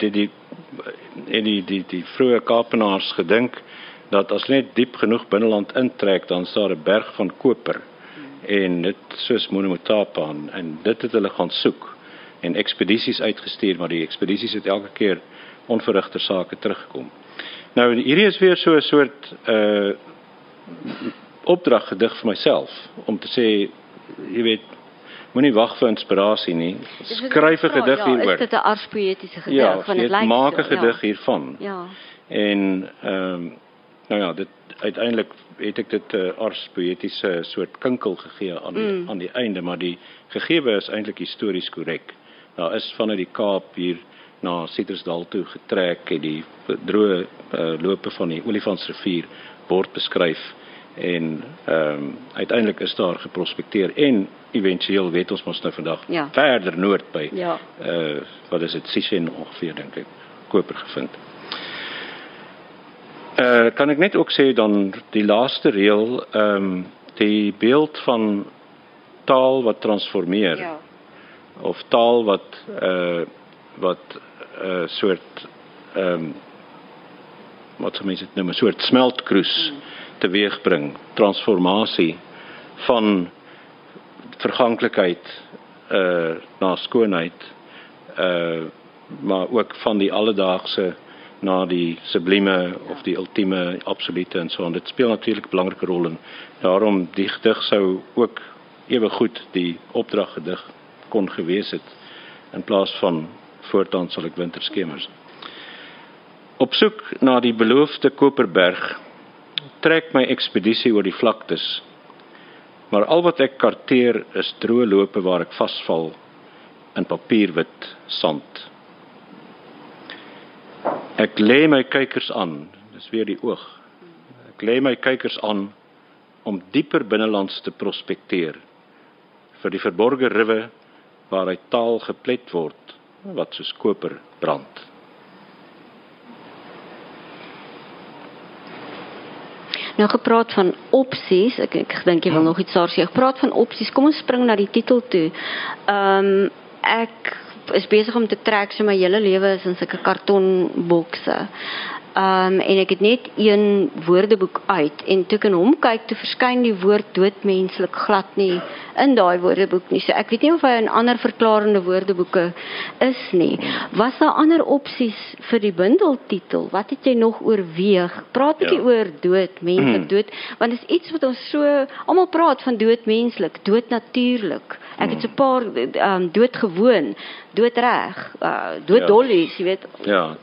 Speaker 2: die vroeë Kaapenaars gedink dat as net diep genoeg binneland intrek, dan is daar 'n berg van koper en dit soos monomotapa, en dit het hulle gaan soek en ekspedisies uitgestuur, maar die ekspedisies het elke keer onverrigter sake teruggekom. Nou hierdie is weer so 'n soort opdraggedig vir myself om te sê, jy weet, moenie wag vir inspirasie nie. Skryf 'n gedig hieroor.
Speaker 1: Is dit 'n arspoëtiese gedig van dit lyk?
Speaker 2: Maak 'n gedig hiervan.
Speaker 1: Ja.
Speaker 2: En nou ja, dit uiteindelik het ek dit 'n arspoëtiese soort kinkel gegee aan die einde, maar die gegewe is eintlik histories korrek. Daar is vanuit die Kaap hier na Citrusdal toe getrek en die droë lope van die Olifantsrivier word beskryf en uiteindelik is daar geprospekteer en éventueel weet ons mos nou vandag verder noord by wat is dit, Sishen ongeveer, dink ek, koper gevind. Kan ek net ook sê dan die laaste reël, die beeld van taal wat transformeer of taal wat soort wat sou mense dit noem, 'n soort smeltkroes teweegbring, transformasie van verganklikheid na skoonheid, maar ook van die alledaagse na die sublieme of die ultieme, absolute en so. En dit speel natuurlik 'n belangrike rol en daarom die gedig sou ook ewe goed die opdraggedig kon gewees het in plaas van voortaan sal ek winterskemers. Op soek na die beloofde Koperberg trek my ekspedisie oor die vlaktes, maar al wat ek karteer is droë lope waar ek vasval in papierwit sand. Ek lê my kykers aan, dis weer die oog. Ek lê my kykers aan om dieper binnelands te prospekteer vir die verborge riwe waaruit taal geplet word wat soos koper brand.
Speaker 1: Nou gepraat van opsies, ek dink jy wil nog iets daar sê. Gepraat van opsies, kom ons spring na die titel toe. Ek is besig om te trek, so my hele lewe is in sulke kartonbokse. En ek het net een woordeboek uit, en toe ek in hom kyk, toe verskyn die woord doodmenslik glad nie in daai woordeboek nie. So ek weet nie of hy in ander verklarende woordeboeke is nie. Was daar ander opsies vir die bundeltitel? Wat het jy nog oorweeg? Praat 'n bietjie oor dood, menslik, dood, want dit is iets wat ons so, almal praat van doodmenslik, doodnatuurlik. Ek het so 'n paar doodgewoon, doodreg, dooddollies, jy weet.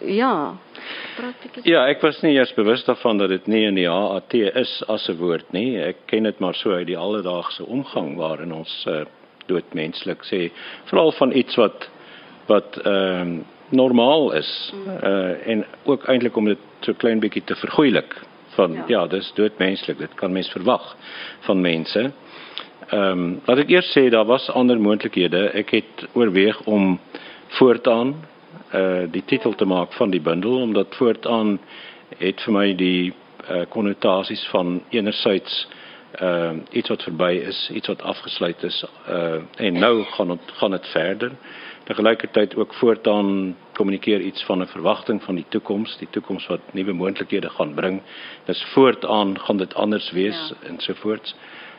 Speaker 2: Ja, ek was nie eers bewus daarvan dat dit nie in die HAT is as 'n woord nie. Ek ken dit maar so uit die alledaagse omgang waarin ons doodmenslik sê, veral van iets wat normaal is, en ook eintlik om dit so klein bietjie te vergoeilik van dis doodmenslik, dit kan mens verwag van mense. Laat ek eers sê, daar was ander moontlikhede. Ek het oorweeg om voortaan die titel te maak van die bundel, omdat voortaan het vir my die konnotasies van enerzijds iets wat verby is, iets wat afgesluit is, en nou gaan het verder. Tegelijkertijd ook voortaan kommunikeer iets van 'n verwagting van die toekoms wat nuwe moontlikhede gaan bring. Dus voortaan gaan dit anders wees, ensovoorts.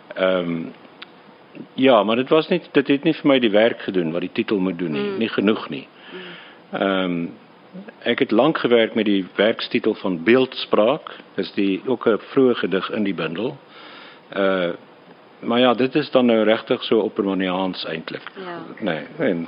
Speaker 2: Ja, maar dit het nie vir my die werk gedoen wat die titel moet doen nie, nie genoeg nie. Ek het lank gewerk met die werkstitel van Beeldspraak, dis ook 'n vroeë gedig in die bundel. Maar ja, dit is dan nou regtig so oppermaniaans eintlik. Nee, en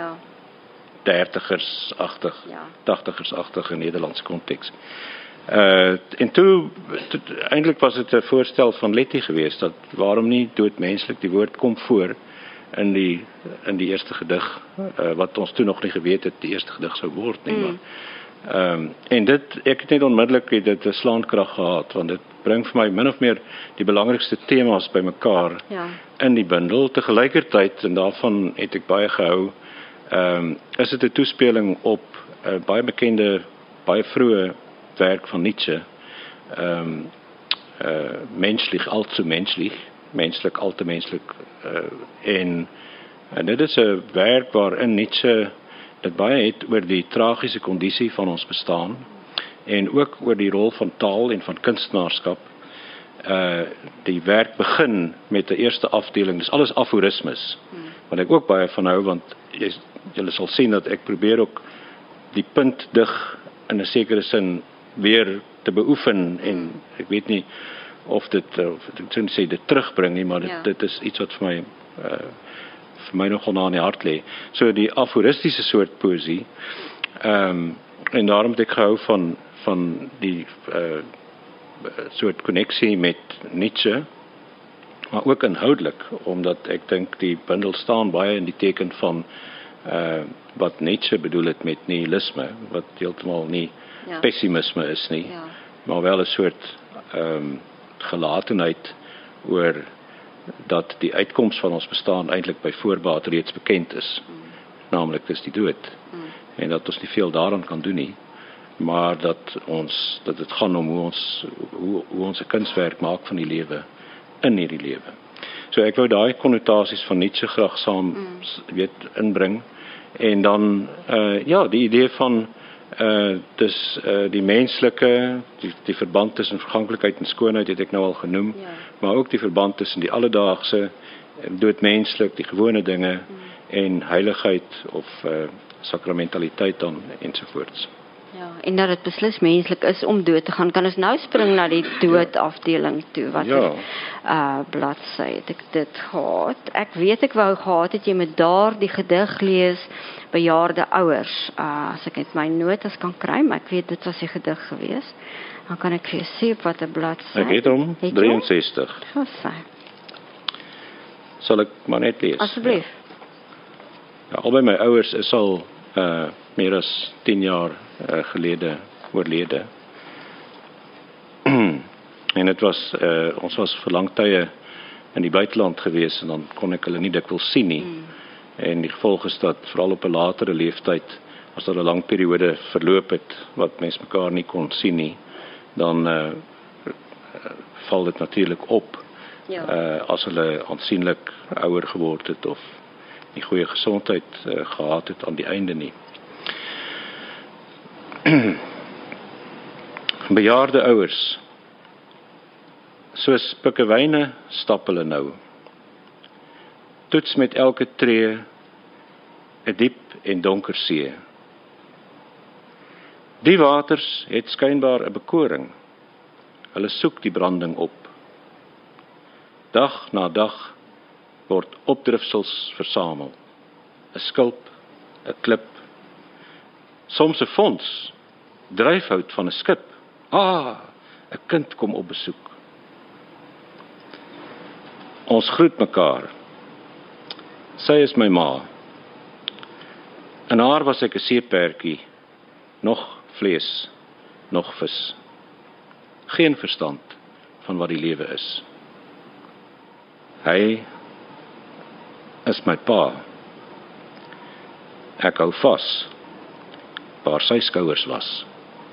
Speaker 2: 30ers-agtig, 80ers-agtig in Nederlandse konteks. En toe eintlik was dit 'n voorstel van Letty geweest, dat waarom nie doodmenslik, die woord kom voor in die eerste gedig, wat ons toe nog nie geweet het die eerste gedig sou word nie, maar en ek het net onmiddellik dit 'n slaankrag gehad, want dit bring vir my min of meer die belangrikste temas bymekaar in die bundel. Tegelijkertyd, en daarvan het ek baie gehou, is dit 'n toespeling op baie bekende, baie vroeë werk van Nietzsche, menslich, allzu menslich, menslik, al te menslik, en dit is 'n werk waarin Nietzsche dit baie het oor die tragiese kondisie van ons bestaan, en ook oor die rol van taal en van kunstenaarskap. Die werk begin met 'n eerste afdeling, dis alles aforismes, wat ek ook baie van hou, want julle sal sien dat ek probeer ook die punt dig in 'n sekere sin weer te beoefen, en ek weet nie of dit terugbring nie, maar dit is iets wat vir my nogal na in die hart lê. So die aforistiese soort poësie, en daarom het ek gehou van die soort konneksie met Nietzsche, maar ook inhoudelik, omdat ek dink die bundel staan baie in die teken van wat Nietzsche bedoel het met nihilisme, wat heeltemal nie pessimisme is nie, maar wel 'n soort gelatenheid oor dat die uitkoms van ons bestaan eintlik by voorbaat reeds bekend is, naamlik dis die dood, en dat ons nie veel daaraan kan doen nie, maar dat dit gaan om hoe ons 'n kunswerk maak van die lewe in hierdie lewe. So ek wou daai konnotasies van Nietzsche graag saam inbring, en dan die idee van die menslike, die verband tussen verganklikheid en skoonheid het ek nou al genoem, maar ook die verband tussen die alledaagse, doodmenslik, die gewone dinge, en heiligheid of sakramentaliteit dan, ensovoorts.
Speaker 1: Ja, en dat dit beslis menslik is om dood te gaan. Kan ons nou spring na die doodafdeling toe? Wat bladsy het ek dit gehad? Ek weet ek wou gehad het jy met daardie gedig lees, bejaarde ouers. As ek net my notas kan kry, maar ek weet dit was die gedig gewees. Dan kan ek vir jou sê op watter bladsy.
Speaker 2: Ek het hom 63. Sal ek maar net lees?
Speaker 1: Asseblief.
Speaker 2: Ja, albei my ouers is al meer as 10 jaar gelede oorlede. En dit was, ons was vir lang tye in die buiteland gewees, en dan kon ek hulle nie dikwels sien nie. En die gevolg is dat veral op 'n latere leeftyd, as daar 'n lang periode verloop het wat mens mekaar nie kon sien nie, dan val dit natuurlik op as hulle aansienlik ouer geword het of nie goeie gesondheid gehad het aan die einde nie. Bejaarde ouers, soos pikkewyne stap hulle nou. Toets met elke tree 'n diep en donker see. Die waters het skynbaar 'n bekoring. Hulle soek die branding op. Dag na dag word opdrifsels versamel. 'n Skulp, 'n klip, soms 'n fonds, dryfhout van 'n skip. 'n kind kom op besoek. Ons groet mekaar. Sy is my ma. In haar was ek 'n seepertjie, nog vlees, nog vis. Geen verstand van wat die lewe is. Hy is my pa. Ek hou vas waar sy skouers was.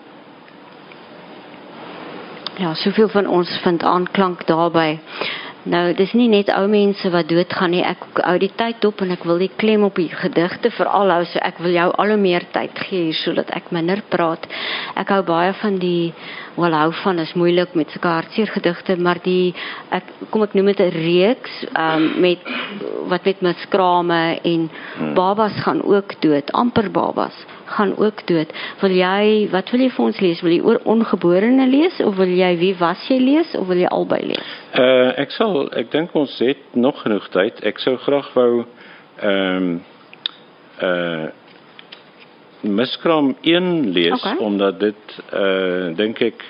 Speaker 1: Ja, soveel van ons vind aanklank daarbey. Nou, dis nie net ou mense wat doodgaan nie. Ek hou die tyd op en ek wil die klem op die gedigte veral hou, so ek wil jou al hoe meer tyd gee hier sodat ek minder praat. Ek hou baie van die hou van is moeilik met sulke hartseer gedigte, maar ek noem dit 'n reeks met miskrame en babas gaan ook dood, amper babas gaan ook dood. Wat wil jy vir ons lees? Wil jy oor ongeborene lees of wil jy wie was jy lees of wil jy albei lees?
Speaker 2: Ek dink ons het nog genoeg tyd. Ek sou graag wou Miskraam 1 lees, omdat dit dink ek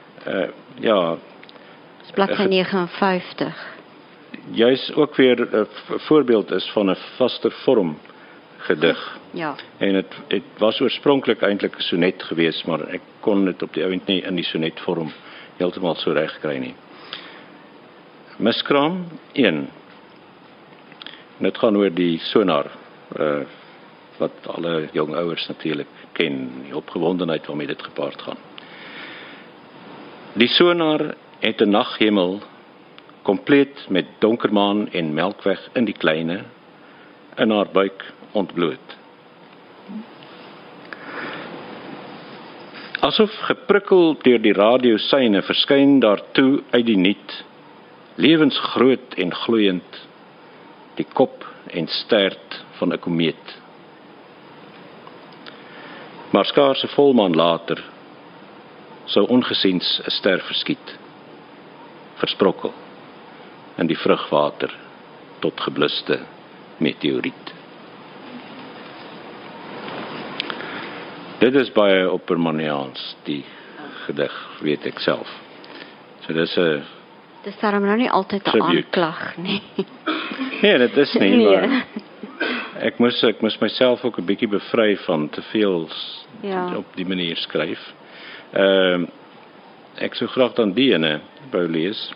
Speaker 1: dis bladsy 59.
Speaker 2: Juist ook weer 'n voorbeeld is van 'n vaster vorm gedig.
Speaker 1: Ja.
Speaker 2: En het was oorspronklik eintlik 'n sonnet geweest, maar ek kon dit op die ouend nie in die sonnetvorm heeltemal so reg kry nie. Miskraam 1. Dit gaan oor die sonar, wat alle jong ouers natuurlik ken, die opgewondenheid waarmee dit gepaard gaan. Die sonar het 'n naghemel, kompleet met donkermaan en melkweg in die kleine, in haar buik ontbloot. Asof geprikkel deur die radiosyne verskyn daartoe uit die niet, lewensgroot en gloeiend, die kop en stert van 'n komeet. Maar skaars 'n volmaan later sou ongesiens 'n ster verskiet, versprokkel in die vrugwater tot gebluste meteoriet. Dit is baie Oppermaniaans, die gedig, weet ek self. So
Speaker 1: dis daarom nou nie altyd 'n aanklag nie.
Speaker 2: Nee, dit is nie, maar ek moes myself ook 'n bietjie bevry van te veel op die manier skryf. Ek sou graag dan die ene wou lees.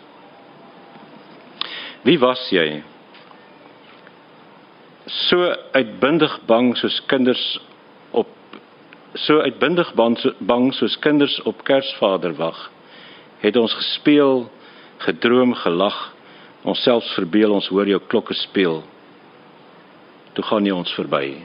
Speaker 2: Wie was jy? So uitbundig bang soos kinders op Kersvaderwag, het ons gespeel, gedroom, gelag, ons selfs verbeel, ons hoor jou klokke speel. Toe gaan jy ons verby.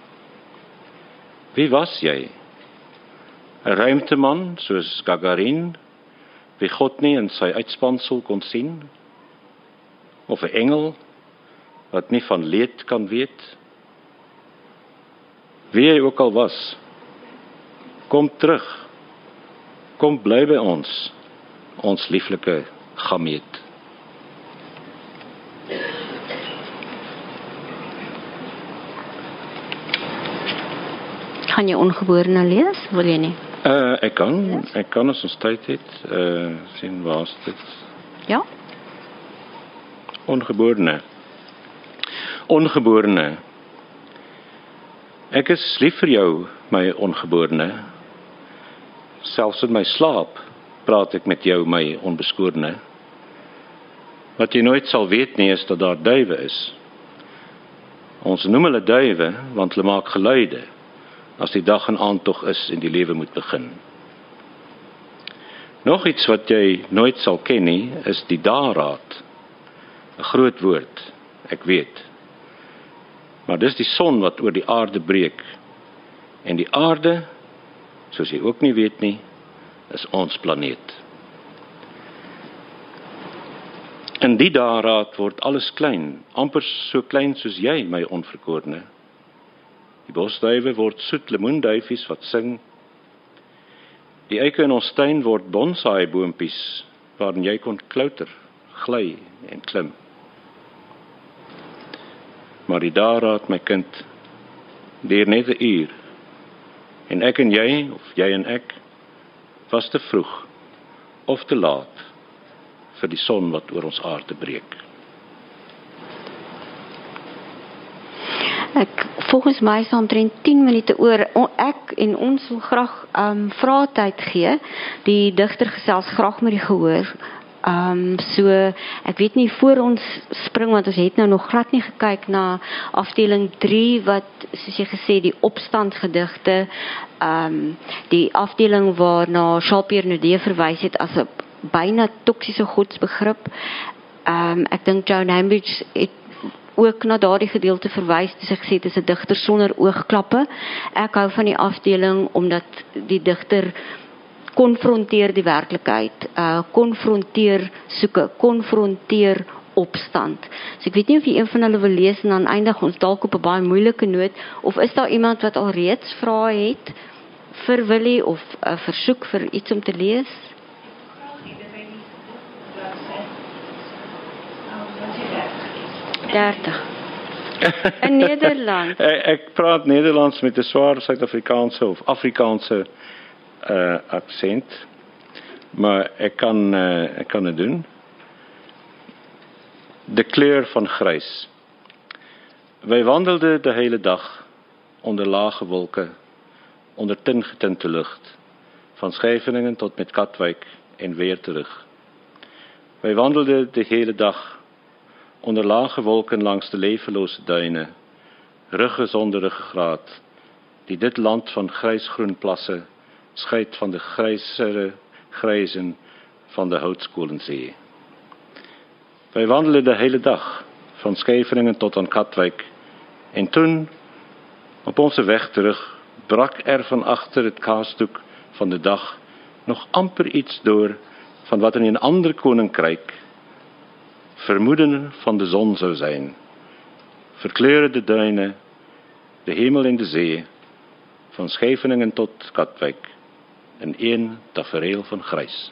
Speaker 2: Wie was jy? 'n Ruimteman soos Gagarin, wie God nie in sy uitspansel kon sien? Of 'n engel wat nie van leed kan weet? Wie jy ook al was, kom terug, kom bly by ons lieflike gameet.
Speaker 1: Kan jy ongeborene lees? Wil jy nie?
Speaker 2: Ek kan as ons tyd het, sien waar is dit?
Speaker 1: Ja.
Speaker 2: Ongeborene. Ek is lief vir jou, my ongeborene. Selfs in my slaap praat ek met jou, my onbeskorene. Wat jy nooit sal weet nie is dat daar duwe is. Ons noem hulle duwe, want hulle maak geluide, as die dag en aandtog is en die lewe moet begin. Nog iets wat jy nooit sal ken nie, is die dageraad. 'n Groot woord, ek weet. Maar dis die son wat oor die aarde breek. En die aarde, soos jy ook nie weet nie, is ons planeet. In die dageraad word alles klein, amper so klein soos jy, my onverkorene. Die bosduwe word soet lemoenduifies wat sing. Die eike in ons tuin word bonsai boompies, waarin jy kon klouter, gly en klim. Maar die dageraad, my kind, duur net 'n uur. En ek en jy, of jy en ek, was te vroeg, of te laat, vir die son wat oor ons aarde breek.
Speaker 1: Volgens my is omtrent 10 minute oor. Ek en ons wil graag vraatyd gee. Die digter gesels graag met die gehoor. So, ek weet nie voor ons spring, want ons het nou nog glad nie gekyk na afdeling 3, wat, soos jy gesê, die opstandgedigte, die afdeling waarna Charles-Pierre Naudet verwys het as 'n byna toksiese godsbegrip. Ek dink Joan Hambidge het ook na daardie gedeelte verwys, toe sy gesê het is 'n digter sonder oogklappe. Ek hou van die afdeling omdat die digter konfronteer die werklikheid, konfronteer soeke, konfronteer opstand. So ek weet nie of jy een van hulle wil lees en dan eindig ons dalk op 'n baie moeilike noot, of is daar iemand wat al reeds vrae het vir Willie of 'n versoek vir iets om te lees? 30. In Nederland.
Speaker 2: Ek praat Nederlands met 'n swaar Suid-Afrikaanse of Afrikaanse aksent, maar ek kan dit doen. De kleur van grys. Wij wandelden de hele dag onder lage wolken, onder tingetinte lucht, van Scheveningen tot met Katwijk en weer terug. Wij wandelden de hele dag onder lage wolken langs de levenloze duinen, ruggen zonder ruggengraat, die dit land van grijsgroen plassen scheidt van de grijzere grijzen van de Houtskoolenzee. Wij wandelen de hele dag, van Scheveningen tot aan Katwijk, en toen, op onze weg terug, brak er van achter het kaasdoek van de dag nog amper iets door van wat in een ander koninkrijk vermoeden van de zon zou zijn. Verkleuren de duinen, de hemel en de zee, van Scheveningen tot Katwijk, in één tafereel van grijs.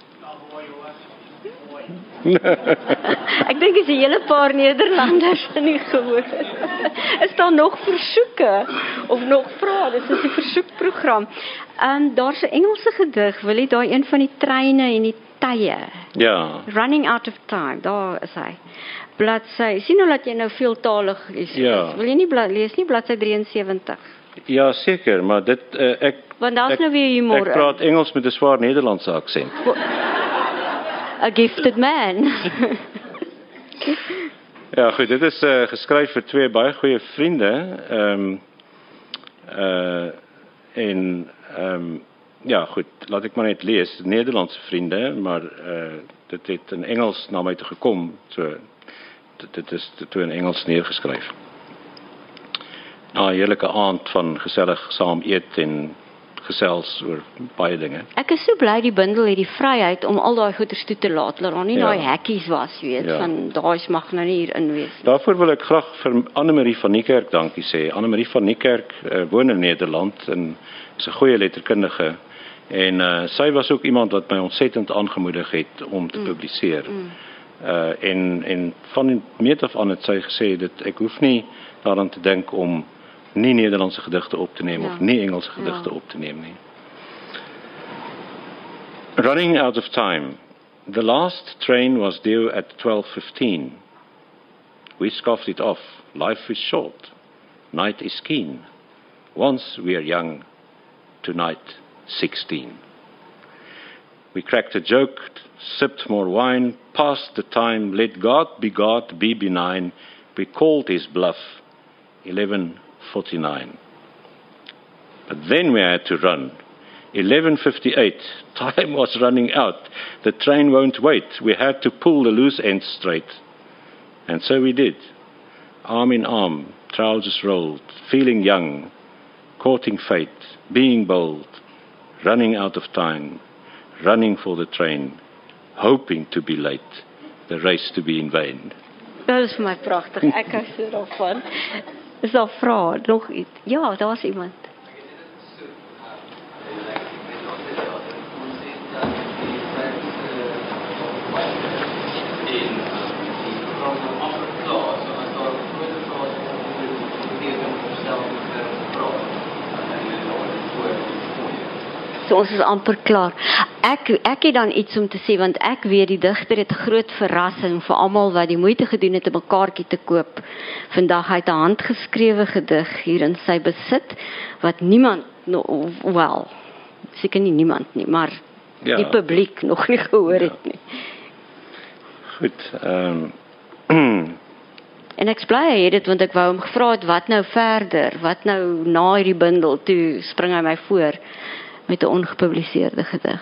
Speaker 1: Ek dink is 'n hele paar Nederlanders in die gehoor. Is daar nog versoeke of nog vrae? Dit is 'n versoekprogram. Daar's 'n Engelse gedig, wil jy daai een van die treine en die tye?
Speaker 2: Ja.
Speaker 1: Running Out of Time, daar is hy. Bladsy. Sien nou dat jy nou veeltalig is.
Speaker 2: Ja.
Speaker 1: Wil jy nie lees nie bladsy 73?
Speaker 2: Ja, zeker, maar dit
Speaker 1: Want daar's nou weer humor.
Speaker 2: Ek praat Engels met 'n swaar Nederlandse aksent.
Speaker 1: A gifted man.
Speaker 2: Ja, goed, dit is geskryf vir twee baie goeie vriende. Ja, goed, laat ek maar net lees. Nederlandse vriende, maar dit het in Engels na my toe gekom. So dit is toe in Engels neergeskryf. Na 'n heerlike aand van gesellig saam eet en gesels oor baie dinge.
Speaker 1: Ek is so bly die bundel het die vryheid om al daai goeders toe te laat, dat daar nie daai hekkies was, weet, van daai mag nou nie hier in wees.
Speaker 2: Daarvoor wil ek graag vir Annemarie van Niekerk dankie sê. Annemarie van Niekerk woon in Nederland en is 'n goeie letterkundige en sy was ook iemand wat my ontsettend aangemoedig het om te publiseer. En van meet af aan het sy gesê dat ek hoef nie daaraan te dink om nie Nederlandse gedigte op te neem of nie Engelse gedigte op te neem nie. Running out of time. The last train was due at 12:15. We scoffed it off. Life is short. Night is keen. Once we are young, tonight 16. We cracked a joke, sipped more wine, passed the time, let God, be benign. We called his bluff. 11:49. But then we had to run. 11:58, time was running out. The train won't wait. We had to pull the loose ends straight. And so we did. Arm in arm, trousers rolled, feeling young, courting fate, being bold, running out of time, running for the train, hoping to be late, the race to be in vain.
Speaker 1: Dat is vir my pragtig. Ek hou so daarvan. Is daar vrae? Nog iets? Ja, daar's iemand. So ons is amper klaar. Ek het dan iets om te sê, want ek weet die digter het 'n groot verrassing vir almal wat die moeite gedoen het om 'n kaartjie te koop. Vandag het hy 'n handgeskrewe gedig hier in sy besit, wat niemand, wel, seker nie niemand nie, maar
Speaker 2: Ja.
Speaker 1: die publiek nog nie gehoor het nie.
Speaker 2: Goed,
Speaker 1: En ek is bly hy het dit, want ek wou hom gevra het, wat nou verder? Wat nou na hierdie bundel? Toe spring hy my voor met 'n ongepubliseerde gedig.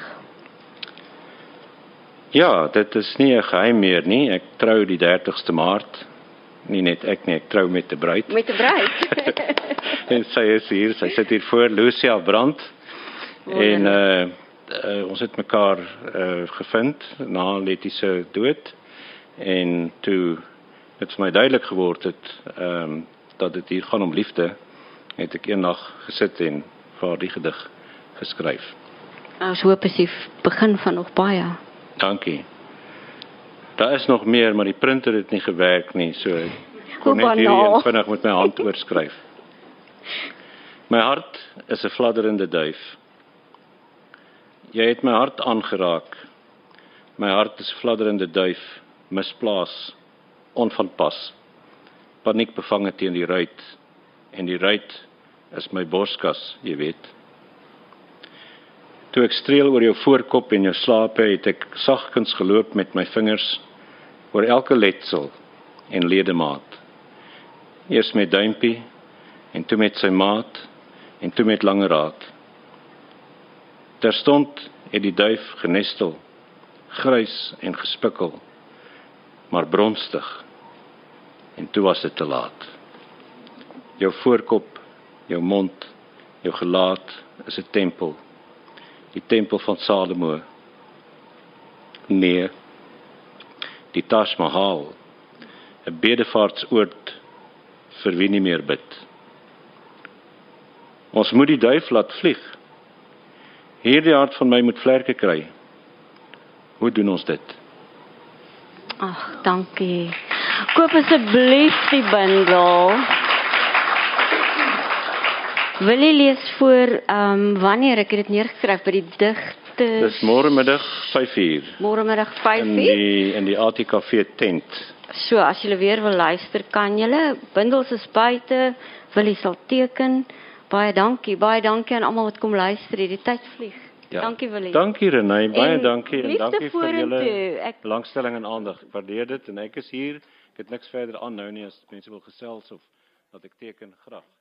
Speaker 2: ja, dit is nie 'n geheim meer nie. Ek trou die 30ste Maart. Nie net ek nie, ek trou met 'n bruid.
Speaker 1: Met 'n bruid.
Speaker 2: En sy is hier, sy sit hier voor, Lucia Brandt. En ons het mekaar gevind na Letty se dood. En toe het vir my duidelik geword het dat dit hier gaan om liefde, het ek eendag gesit en vir haar die gedig geskryf.
Speaker 1: Ons hoop is die begin van nog baie.
Speaker 2: Dankie. Daar is nog meer, maar die printer het nie gewerk nie, so ek kon net hierdie vinnig met my hand oorskryf. My hart is 'n fladderende duif. Jy het my hart aangeraak. My hart is 'n fladderende duif, misplaas, onvanpas. Paniek bevange teen die ruit, en die ruit is my borskas, jy weet. Toe ek streel oor jou voorkop en jou slape, het ek sagkens geloop met my vingers oor elke letsel en ledemaat. Eers met duimpie, en toe met sy maat, en toe met langeraad. Terstond het die duif genestel, grys en gespikkel, maar bronstig, en toe was dit te laat. Jou voorkop, jou mond, jou gelaat is 'n tempel, die tempel van Salomo. Nee, die Taj Mahal, 'n bedevaartsoord vir wie nie meer bid. Ons moet die duif laat vlieg. Hierdie hart van my moet vlerke kry. Hoe doen ons dit?
Speaker 1: Ag, dankie. Koop asseblief die bundel. Wil jy lees voor wanneer ek het dit neergeskryf by die digte?
Speaker 2: Dis môremiddag 5:00.
Speaker 1: Môremiddag 5:00.
Speaker 2: In die ATKV tent.
Speaker 1: So, as julle weer wil luister, kan julle. Bundels is buite. Willie sal teken. Baie dankie aan almal wat kom luister. Die tyd vlieg.
Speaker 2: Ja.
Speaker 1: Dankie Willie.
Speaker 2: Dankie Renée, baie
Speaker 1: En
Speaker 2: dankie en
Speaker 1: liefde
Speaker 2: dankie vir
Speaker 1: vorentoe.
Speaker 2: julle belangstelling en aandag. Ek waardeer dit en ek is hier. Ek het niks verder aan nou nie as mense wil gesels of dat ek teken graag.